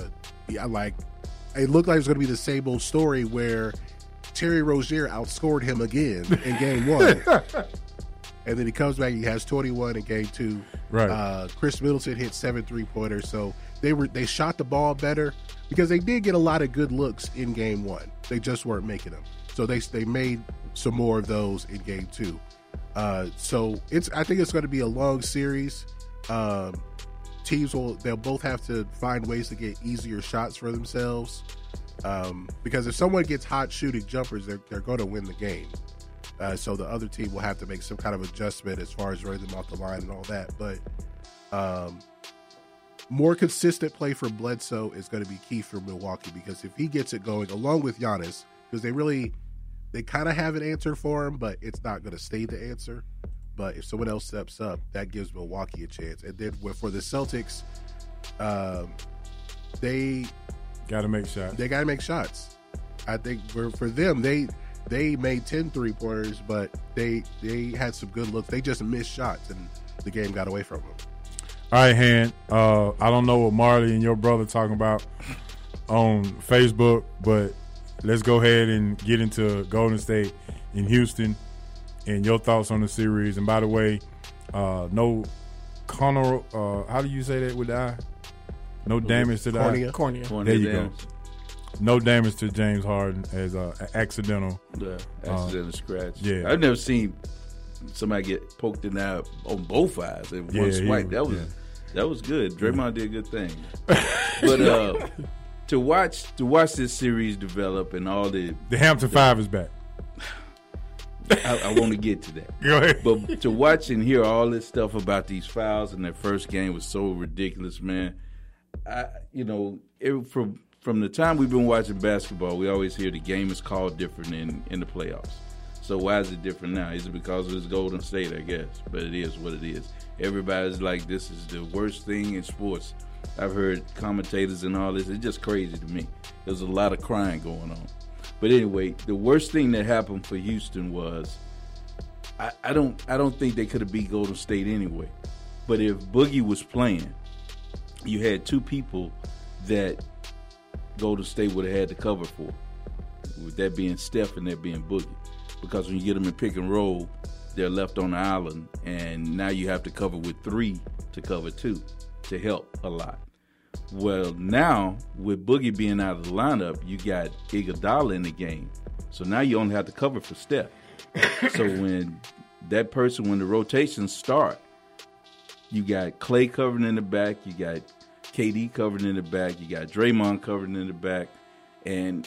it looked like it was going to be the same old story where Terry Rozier outscored him again in game one. And then he comes back, he has 21 in game two. Right. Chris Middleton hit 7 3-pointers. So they shot the ball better because they did get a lot of good looks in game one. They just weren't making them. So they made some more of those in game two. So I think it's going to be a long series. Teams they'll both have to find ways to get easier shots for themselves, because if someone gets hot shooting jumpers, they're going to win the game. So the other team will have to make some kind of adjustment as far as running them off the line and all that. But more consistent play for Bledsoe is going to be key for Milwaukee, because if he gets it going, along with Giannis, because they kind of have an answer for him, but it's not going to stay the answer. But if someone else steps up, that gives Milwaukee a chance. And then for the Celtics, they got to make shots. They got to make shots. I think for them, they made 10 3-pointers, but they had some good looks. They just missed shots, and the game got away from them. All right, Han. I don't know what Marley and your brother talking about on Facebook, but let's go ahead and get into Golden State in Houston and your thoughts on the series. And by the way, no how do you say that with the eye? No damage to the cornea. There you go. No damage to James Harden as an accidental. Accidental scratch. Yeah. I've never seen somebody get poked in the eye on both eyes in one swipe. That was good. Draymond did a good thing. But to watch this series develop and all the Hampton Five is back. I want to get to that. Go ahead. But to watch and hear all this stuff about these fouls in their first game was so ridiculous, man. From the time we've been watching basketball, we always hear the game is called different in the playoffs. So why is it different now? Is it because it's Golden State, I guess? But it is what it is. Everybody's like, this is the worst thing in sports. I've heard commentators and all this. It's just crazy to me. There's a lot of crying going on. But anyway, the worst thing that happened for Houston was I don't think they could have beat Golden State anyway. But if Boogie was playing, you had two people that Golden State would have had to cover for, with that being Steph and that being Boogie. Because when you get them in pick and roll, they're left on the island, and now you have to cover with 3 to cover 2 to help a lot. Well, now, with Boogie being out of the lineup, you got Iguodala in the game. So now you only have to cover for Steph. So when the rotations start, you got Clay covering in the back, you got KD covering in the back, you got Draymond covering in the back, and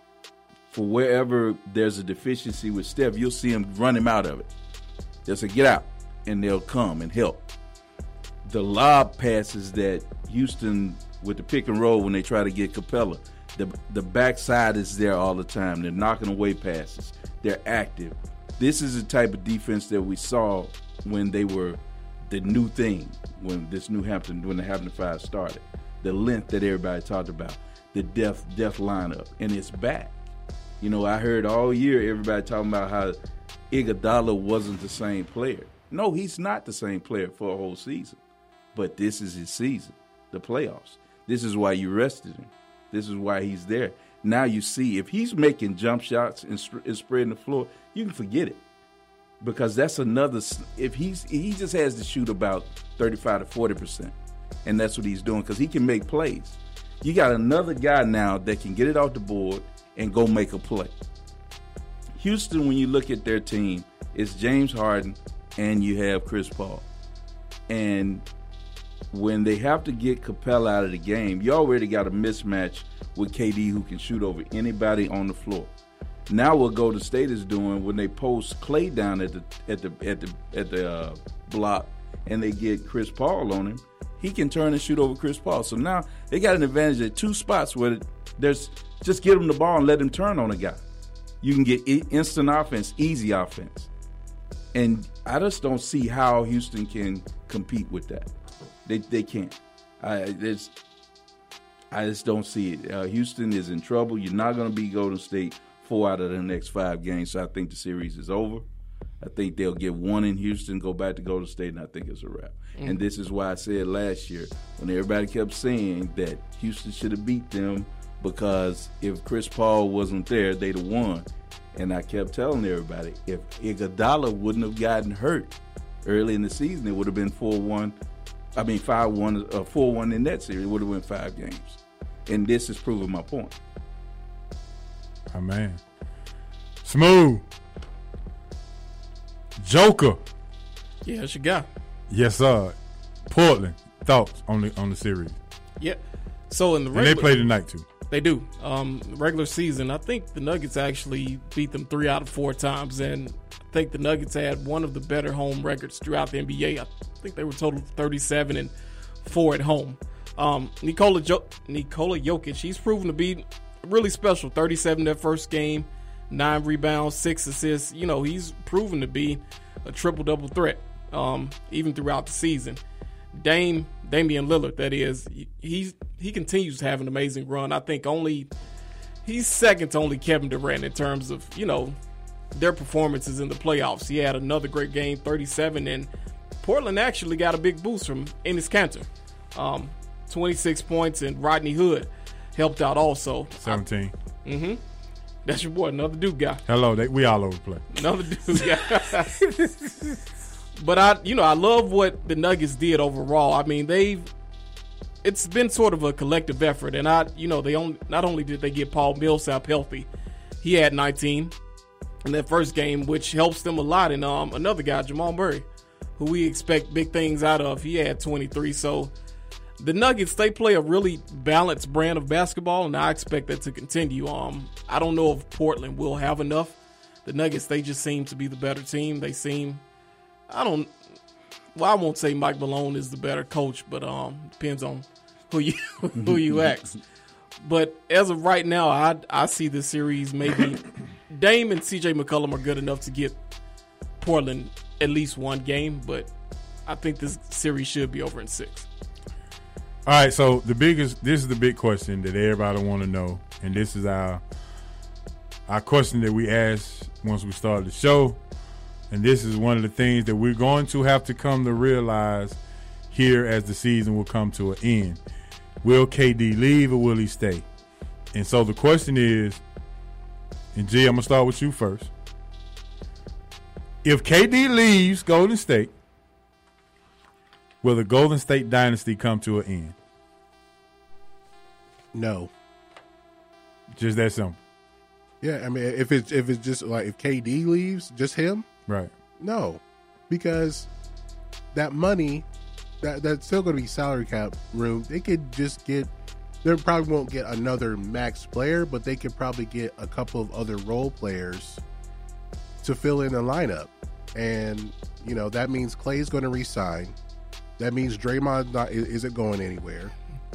for wherever there's a deficiency with Steph, you'll see him run him out of it. They'll say, get out, and they'll come and help. The lob passes that Houston, with the pick and roll when they try to get Capella, the backside is there all the time. They're knocking away passes. They're active. This is the type of defense that we saw when they were the new thing, when the Hampton Five started. The length that everybody talked about, the depth lineup, and it's back. I heard all year everybody talking about how Iguodala wasn't the same player. No, he's not the same player for a whole season. But this is his season, the playoffs. This is why you rested him. This is why he's there. Now you see, if he's making jump shots and spreading the floor, you can forget it. Because that's another, if he just has to shoot about 35 to 40%. And that's what he's doing, because he can make plays. You got another guy now that can get it off the board and go make a play. Houston, when you look at their team, it's James Harden and you have Chris Paul. And when they have to get Capella out of the game, you already got a mismatch with KD, who can shoot over anybody on the floor. Now what Golden State is doing, when they post Clay down at the block and they get Chris Paul on him, he can turn and shoot over Chris Paul. So now they got an advantage at 2 spots where there's just get him the ball and let him turn on a guy. You can get instant offense, easy offense. And I just don't see how Houston can compete with that. They can't. I just don't see it. Houston is in trouble. You're not going to beat Golden State 4 out of the next 5 games, so I think the series is over. I think they'll get 1 in Houston, go back to Golden State, and I think it's a wrap. Mm-hmm. And this is why I said last year, when everybody kept saying that Houston should have beat them because if Chris Paul wasn't there, they'd have won. And I kept telling everybody, if Iguodala wouldn't have gotten hurt early in the season, it would have been 5-1, 4-1 in that series. It would have been 5 games. And this is proving my point. Oh, man. Smooth. Joker. Yeah, that's your guy. Yes, sir. Portland. Thoughts on the series? Yeah. So in the regular, and they play tonight too. They do. Regular season, I think the Nuggets actually beat them 3 out of 4 times, and I think the Nuggets had one of the better home records throughout the NBA. I think they were total 37-4 at home. Nikola Jokic, he's proven to be really special. 37 that first game, 9 rebounds, 6 assists. He's proven to be a triple-double threat, even throughout the season. Damian Lillard, that is, he continues to have an amazing run. I think he's second to only Kevin Durant in terms of, their performances in the playoffs. He had another great game, 37, and Portland actually got a big boost from Enes Kanter. 26 points, and Rodney Hood helped out also. 17. That's your boy, another Duke guy. Hello, we all over the place. Another Duke guy. But I love what the Nuggets did overall. I mean, it's been sort of a collective effort, and not only did they get Paul Millsap healthy, he had 19 in that first game, which helps them a lot. And another guy, Jamal Murray, who we expect big things out of, he had 23. So the Nuggets, they play a really balanced brand of basketball, and I expect that to continue. I don't know if Portland will have enough. The Nuggets, they just seem to be the better team. I won't say Mike Malone is the better coach, but depends on who you ask. But as of right now, I see this series maybe Dame and CJ McCollum are good enough to get Portland at least one game, but I think this series should be over in 6. All right, so this is the big question that everybody want to know, and this is our question that we asked once we started the show, and this is one of the things that we're going to have to come to realize here as the season will come to an end. Will KD leave or will he stay? And so the question is, and G, I'm going to start with you first. If KD leaves Golden State, will the Golden State dynasty come to an end? No. Just that simple. Yeah, I mean, if it's just like if KD leaves, just him, right? No, because that money, that's still going to be salary cap room. They could just get. They probably won't get another max player, but they could probably get a couple of other role players to fill in the lineup, and that means Klay's going to resign. That means Draymond isn't going anywhere,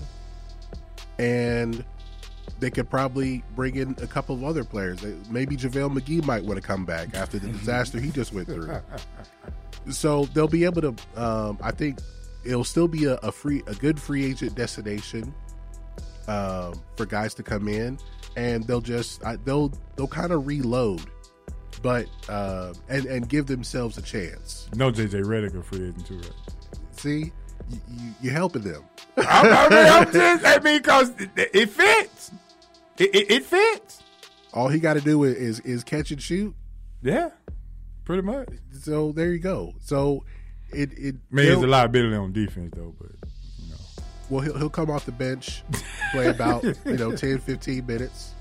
and they could probably bring in a couple of other players. Maybe JaVale McGee might want to come back after the disaster he just went through. So they'll be able to. I think it'll still be a good free agent destination for guys to come in, and they'll kind of reload, but and give themselves a chance. No, JJ Redick a free agent too, right? See, you're helping them. I mean, because it fits. It fits. All he got to do is catch and shoot. Yeah, pretty much. So there you go. So it. I mean, there's a liability on defense though, but well, he'll come off the bench, play about 10, 15 minutes.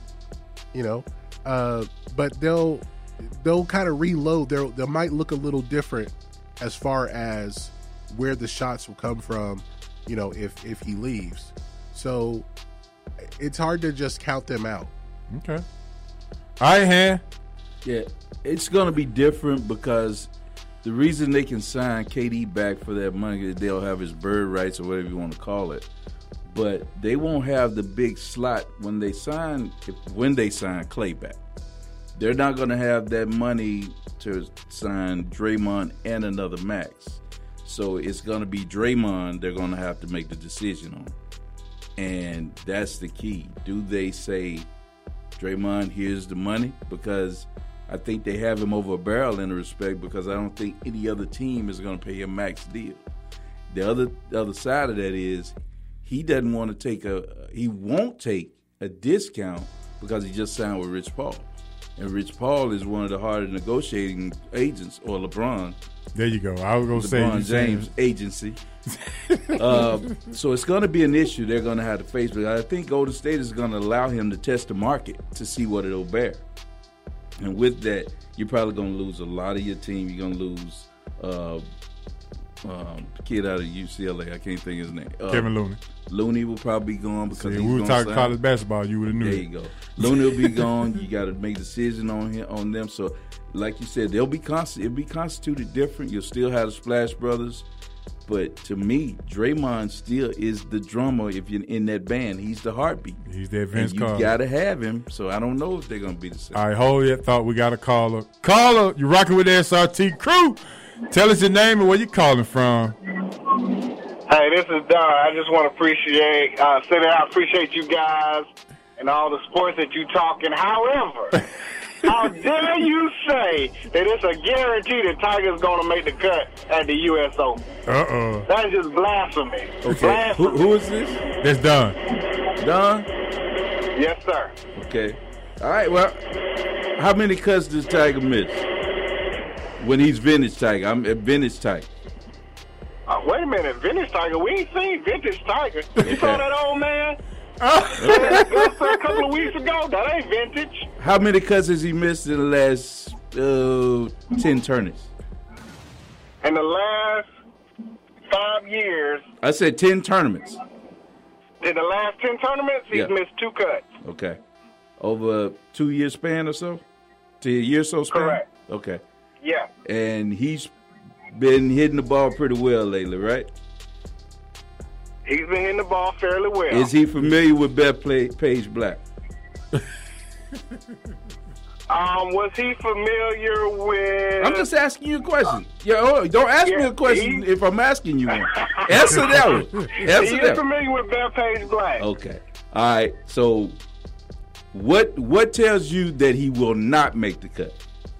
But they'll kind of reload. They might look a little different as far as where the shots will come from, if he leaves. So it's hard to just count them out. Okay. All right, Han. Yeah, it's going to be different because the reason they can sign KD back for that money is they'll have his bird rights or whatever you want to call it. But they won't have the big slot when they sign Klay back. They're not going to have that money to sign Draymond and another max. So it's going to be Draymond they're going to have to make the decision on. And that's the key. Do they say, Draymond, here's the money? Because I think they have him over a barrel in the respect because I don't think any other team is going to pay him max deal. The other side of that is he doesn't want to he won't take a discount because he just signed with Rich Paul. And Rich Paul is one of the hardest negotiating agents, or LeBron. There you go. I was going to say LeBron James agency. So it's going to be an issue they're going to have to face. But I think Golden State is going to allow him to test the market to see what it'll bear. And with that, you're probably going to lose a lot of your team. You're going to lose the kid out of UCLA. I can't think of his name. Kevin Looney. Looney will probably be gone because we were talking college basketball. You would have knew. There you go. Looney will be gone. You got to make a decision on them. So, like you said, it'll be constituted different. You'll still have the Splash Brothers. But to me, Draymond still is the drummer. If you're in that band, he's the heartbeat. He's that Vince Carter. You got to have him. So I don't know if they're going to be the same. All right, hold that thought. We got a caller. Caller, you rocking with the SRT crew. Tell us your name and where you calling from. Hey, this is Don. I just want to say that I appreciate you guys and all the sports that you talking. However, how dare you say that it's a guarantee that Tiger's going to make the cut at the U.S. Open? Uh-oh. That is just blasphemy. Okay. Blasphemy. Who is this? That's Don. Don? Yes, sir. Okay. All right, well, how many cuts does Tiger miss when he's vintage Tiger? I'm at vintage Tiger. Wait a minute. minute. Vintage Tiger? We ain't seen Vintage Tiger. You saw that old man? A couple of weeks ago? That ain't vintage. How many cuts has he missed in the last 10 tournaments? In the last 5 years. I said 10 tournaments. In the last 10 tournaments, he's missed 2 cuts. Okay. Over a 2-year span or so? To a year or so span? Correct. Okay. Yeah. And he's been hitting the ball pretty well lately, right? He's been hitting the ball fairly well. Is he familiar with Bethpage Black? Was he familiar with... I'm just asking you a question. Don't ask me a question if I'm asking you one. Answer that one. Answer that. He's familiar with Bethpage Black. Okay. All right. So what tells you that he will not make the cut?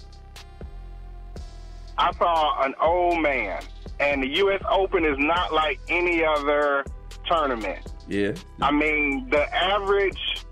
I saw an old man, and the U.S. Open is not like any other tournament. Yeah. I mean, the average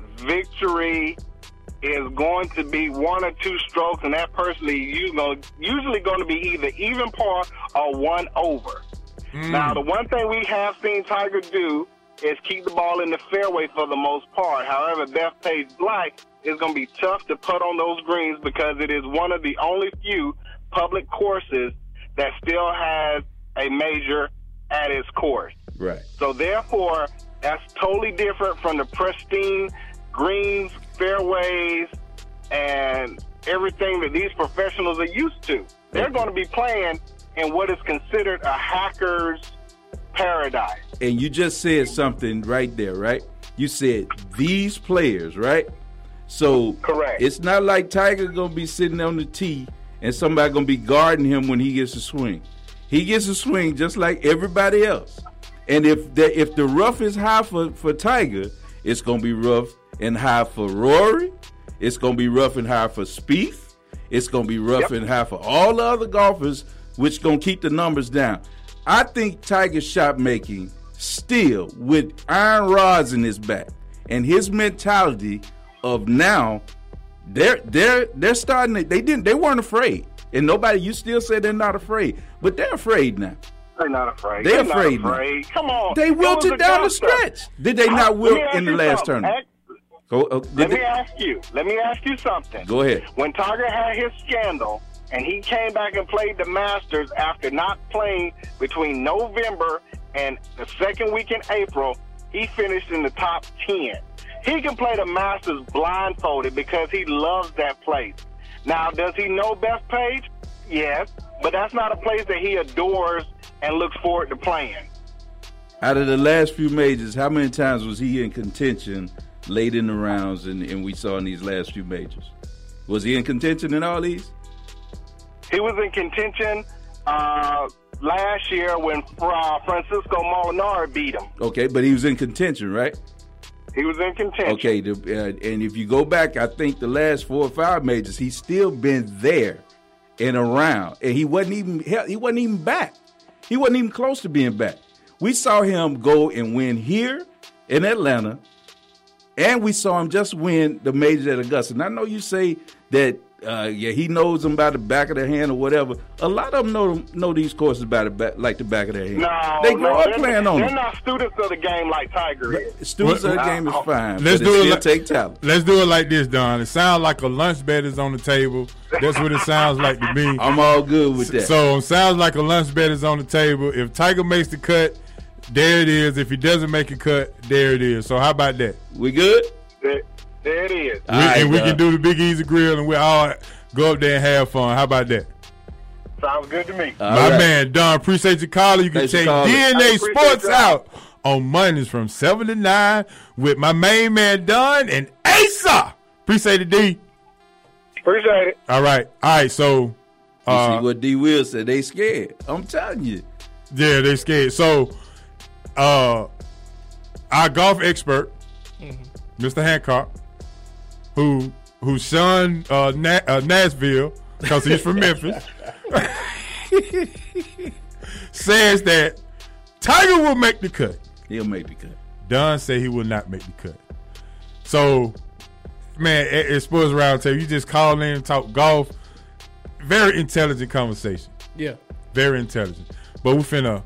victory is going to be 1 or 2 strokes, and that person is usually going to be either even par or 1 over. Now, the one thing we have seen Tiger do is keep the ball in the fairway for the most part. However, Bethpage Black is going to be tough to put on those greens because it is one of the only few public courses that still has a major at its course. Right. So therefore, that's totally different from the pristine greens, fairways, and everything that these professionals are used to. They're going to be playing in what is considered a hacker's paradise. And you just said something right there, right? You said these players, right? So correct. It's not like Tiger going to be sitting on the tee and somebody going to be guarding him when he gets a swing. He gets a swing just like everybody else. And if the rough is high for Tiger, it's going to be rough and high for Rory. It's going to be rough and high for Spieth. It's going to be rough and high for all the other golfers, which going to keep the numbers down. I think Tiger's shot making still with iron rods in his back and his mentality of now, they're starting to, they weren't afraid. And you still say they're not afraid, but they're afraid now. They're not afraid. They're afraid. Come on. They wilted down the stretch. Did they not wilt in the last tournament? Let me ask you something. Go ahead. When Tiger had his scandal and he came back and played the Masters after not playing between November and the second week in April, he finished in the top 10. He can play the Masters blindfolded because he loves that place. Now, does he know Bethpage? Yes, but that's not a place that he adores and looks forward to playing. Out of the last few majors, how many times was he in contention late in the rounds and we saw in these last few majors? Was he in contention in all these? He was in contention last year when Francisco Molinari beat him. Okay, but he was in contention, right? He was in contention. Okay, and if you go back, I think the last 4 or 5 majors, he's still been there and around, and he wasn't even back. He wasn't even close to being back. We saw him go and win here in Atlanta, and we saw him just win the majors at Augusta. And I know you say that, he knows them by the back of their hand or whatever. A lot of them know these courses by the back of their hand. No, they grow up playing on them. They're not students of the game like Tiger is. Students of the game is fine, let's but do it it still like, take talent. Let's do it like this, Don. It sounds like a lunch bet is on the table. That's what it sounds like to me. I'm all good with that. So it sounds like a lunch bet is on the table. If Tiger makes the cut, there it is. If he doesn't make a cut, there it is. So how about that? We good? There it is. We can do the Big Easy Grill and we all go up there and have fun. How about that? Sounds good to me. My man, Don, appreciate your calling. You can check DNA Sports out on Mondays from 7 to 9 with my main man, Don, and Asa. Appreciate it, D. Appreciate it. All right. So. You see what D. Will said. They scared. I'm telling you. Yeah, they scared. So, our golf expert, Mr. Hancock, whose son Nashville, because he's from Memphis, says that Tiger will make the cut. He'll make the cut. Don said he will not make the cut. So, man, at Sports Roundtable, you just call in and talk golf. Very intelligent conversation. Yeah. Very intelligent. But we're finna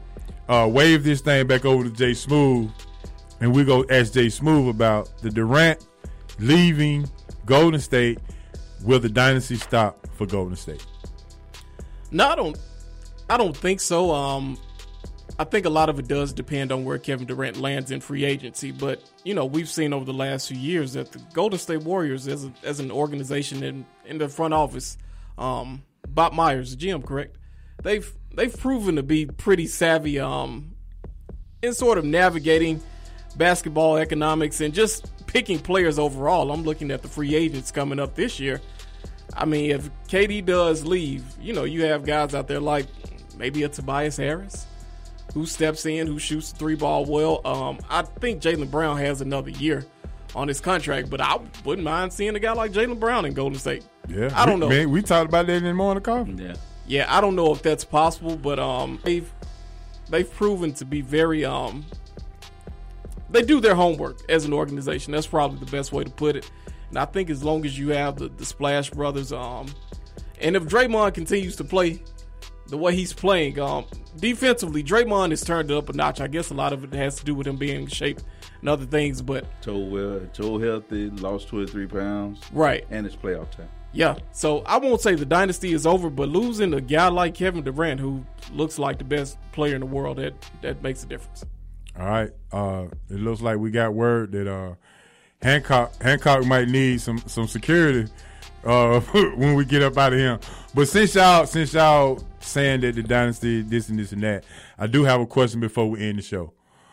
wave this thing back over to Jay Smooth, and we go ask Jay Smooth about the Durant leaving Golden State. Will the dynasty stop for Golden State? No, I don't think so. I think a lot of it does depend on where Kevin Durant lands in free agency. But, we've seen over the last few years that the Golden State Warriors as an organization in the front office, Bob Myers, the GM, correct? They've proven to be pretty savvy in sort of navigating basketball economics and just picking players overall. I'm looking at the free agents coming up this year. I mean, if KD does leave, you have guys out there like maybe a Tobias Harris who steps in, who shoots the three ball well. I think Jaylen Brown has another year on his contract, but I wouldn't mind seeing a guy like Jaylen Brown in Golden State. Yeah, I don't know. Man, we talked about that in the morning coffee. Yeah, I don't know if that's possible, but they've proven to be very they do their homework as an organization. That's probably the best way to put it. And I think as long as you have the Splash Brothers, and if Draymond continues to play the way he's playing, defensively, Draymond has turned it up a notch. I guess a lot of it has to do with him being in shape and other things. But toe healthy, lost 23 pounds, right, and it's playoff time. Yeah, so I won't say the dynasty is over, but losing a guy like Kevin Durant, who looks like the best player in the world, that makes a difference. All right, it looks like we got word that Hancock might need some security when we get up out of here. But since y'all saying that the dynasty this and that, I do have a question before we end the show.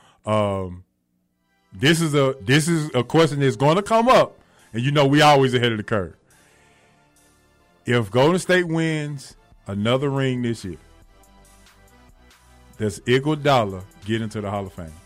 This is a question that's going to come up, and we always ahead of the curve. If Golden State wins another ring this year, does Iguodala get into the Hall of Fame?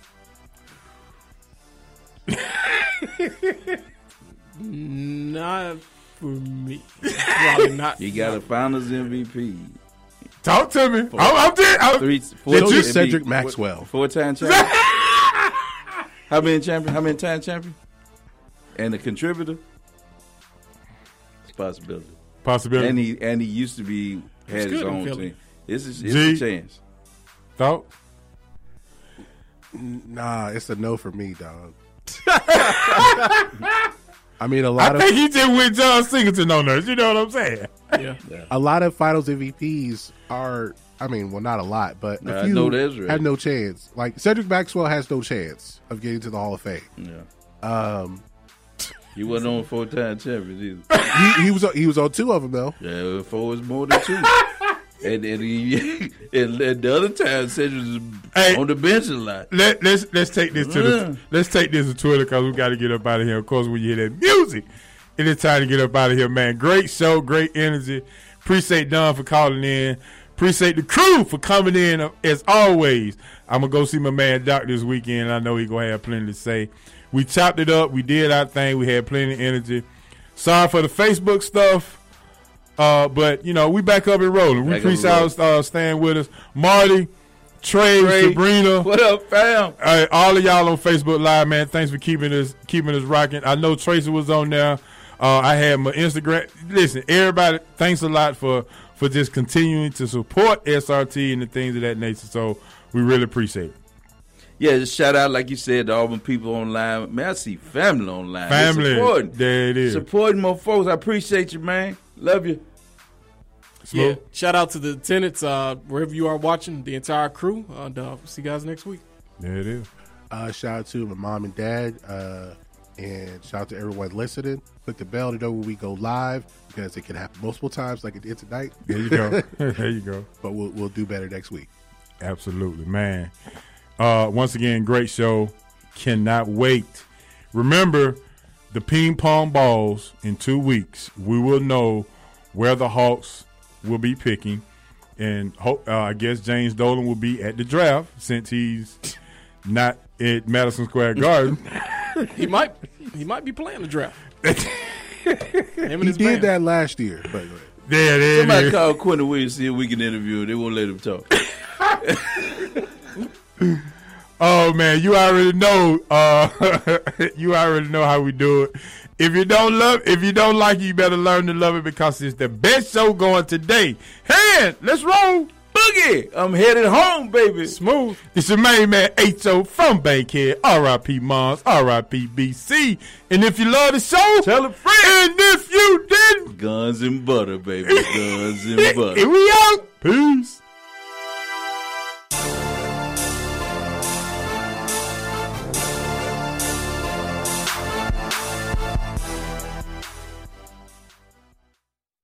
Not for me. Probably not. You got a Finals MVP. Talk to me. I'm Cedric Maxwell. 4-time champion. How many time champion? And a contributor? It's a possibility. And he used to be had his own team. It's a chance. Thought? Nah, it's a no for me, dog. I mean, I think he just went John Singleton on us. You know what I'm saying? Yeah. A lot of Finals MVPs are, not a lot, but a few had no chance. Like Cedric Maxwell has no chance of getting to the Hall of Fame. Yeah. He wasn't on 4-time champion either. He was on 2 of them though. Yeah, 4 is more than 2. and the other time Cedric was on the bench a lot. Let's take this to Twitter because we got to get up out of here. Of course, when you hear that music, it is time to get up out of here, man. Great show, great energy. Appreciate Don for calling in. Appreciate the crew for coming in as always. I'm gonna go see my man Doc this weekend. I know he gonna have plenty to say. We chopped it up. We did our thing. We had plenty of energy. Sorry for the Facebook stuff. But, we back up and rolling. We appreciate staying with us. Marty, Trey, Sabrina. What up, fam? All of y'all on Facebook Live, man. Thanks for keeping us rocking. I know Tracy was on there. I had my Instagram. Listen, everybody, thanks a lot for just continuing to support SRT and the things of that nature. So we really appreciate it. Yeah, just shout out, like you said, to all the people online. Man, I see family online. Family. There it is. Supporting more folks. I appreciate you, man. Love you. Yeah. Shout out to the tenants, wherever you are watching, the entire crew. And see you guys next week. There it is. Shout out to my mom and dad. And shout out to everyone listening. Click the bell to know when we go live because it can happen multiple times like it did tonight. There you go. There you go. But we'll do better next week. Absolutely, man. Once again, great show. Cannot wait. Remember, the ping pong balls in 2 weeks. We will know where the Hawks will be picking. And I guess James Dolan will be at the draft since he's not at Madison Square Garden. He might be playing the draft. He did that last year. But there somebody call Quentin Williams, see if we can interview him. They won't let him talk. Oh man, you already know. You already know how we do it. If you don't like it, you better learn to love it because it's the best show going today. Hey, let's roll. Boogie. I'm headed home, baby. Smooth. This is main man H.O. from Bankhead. R.I.P. Mons. R.I.P. BC. And if you love the show, tell a friend. And if you didn't, guns and butter, baby. Guns and butter. Here we out. Peace.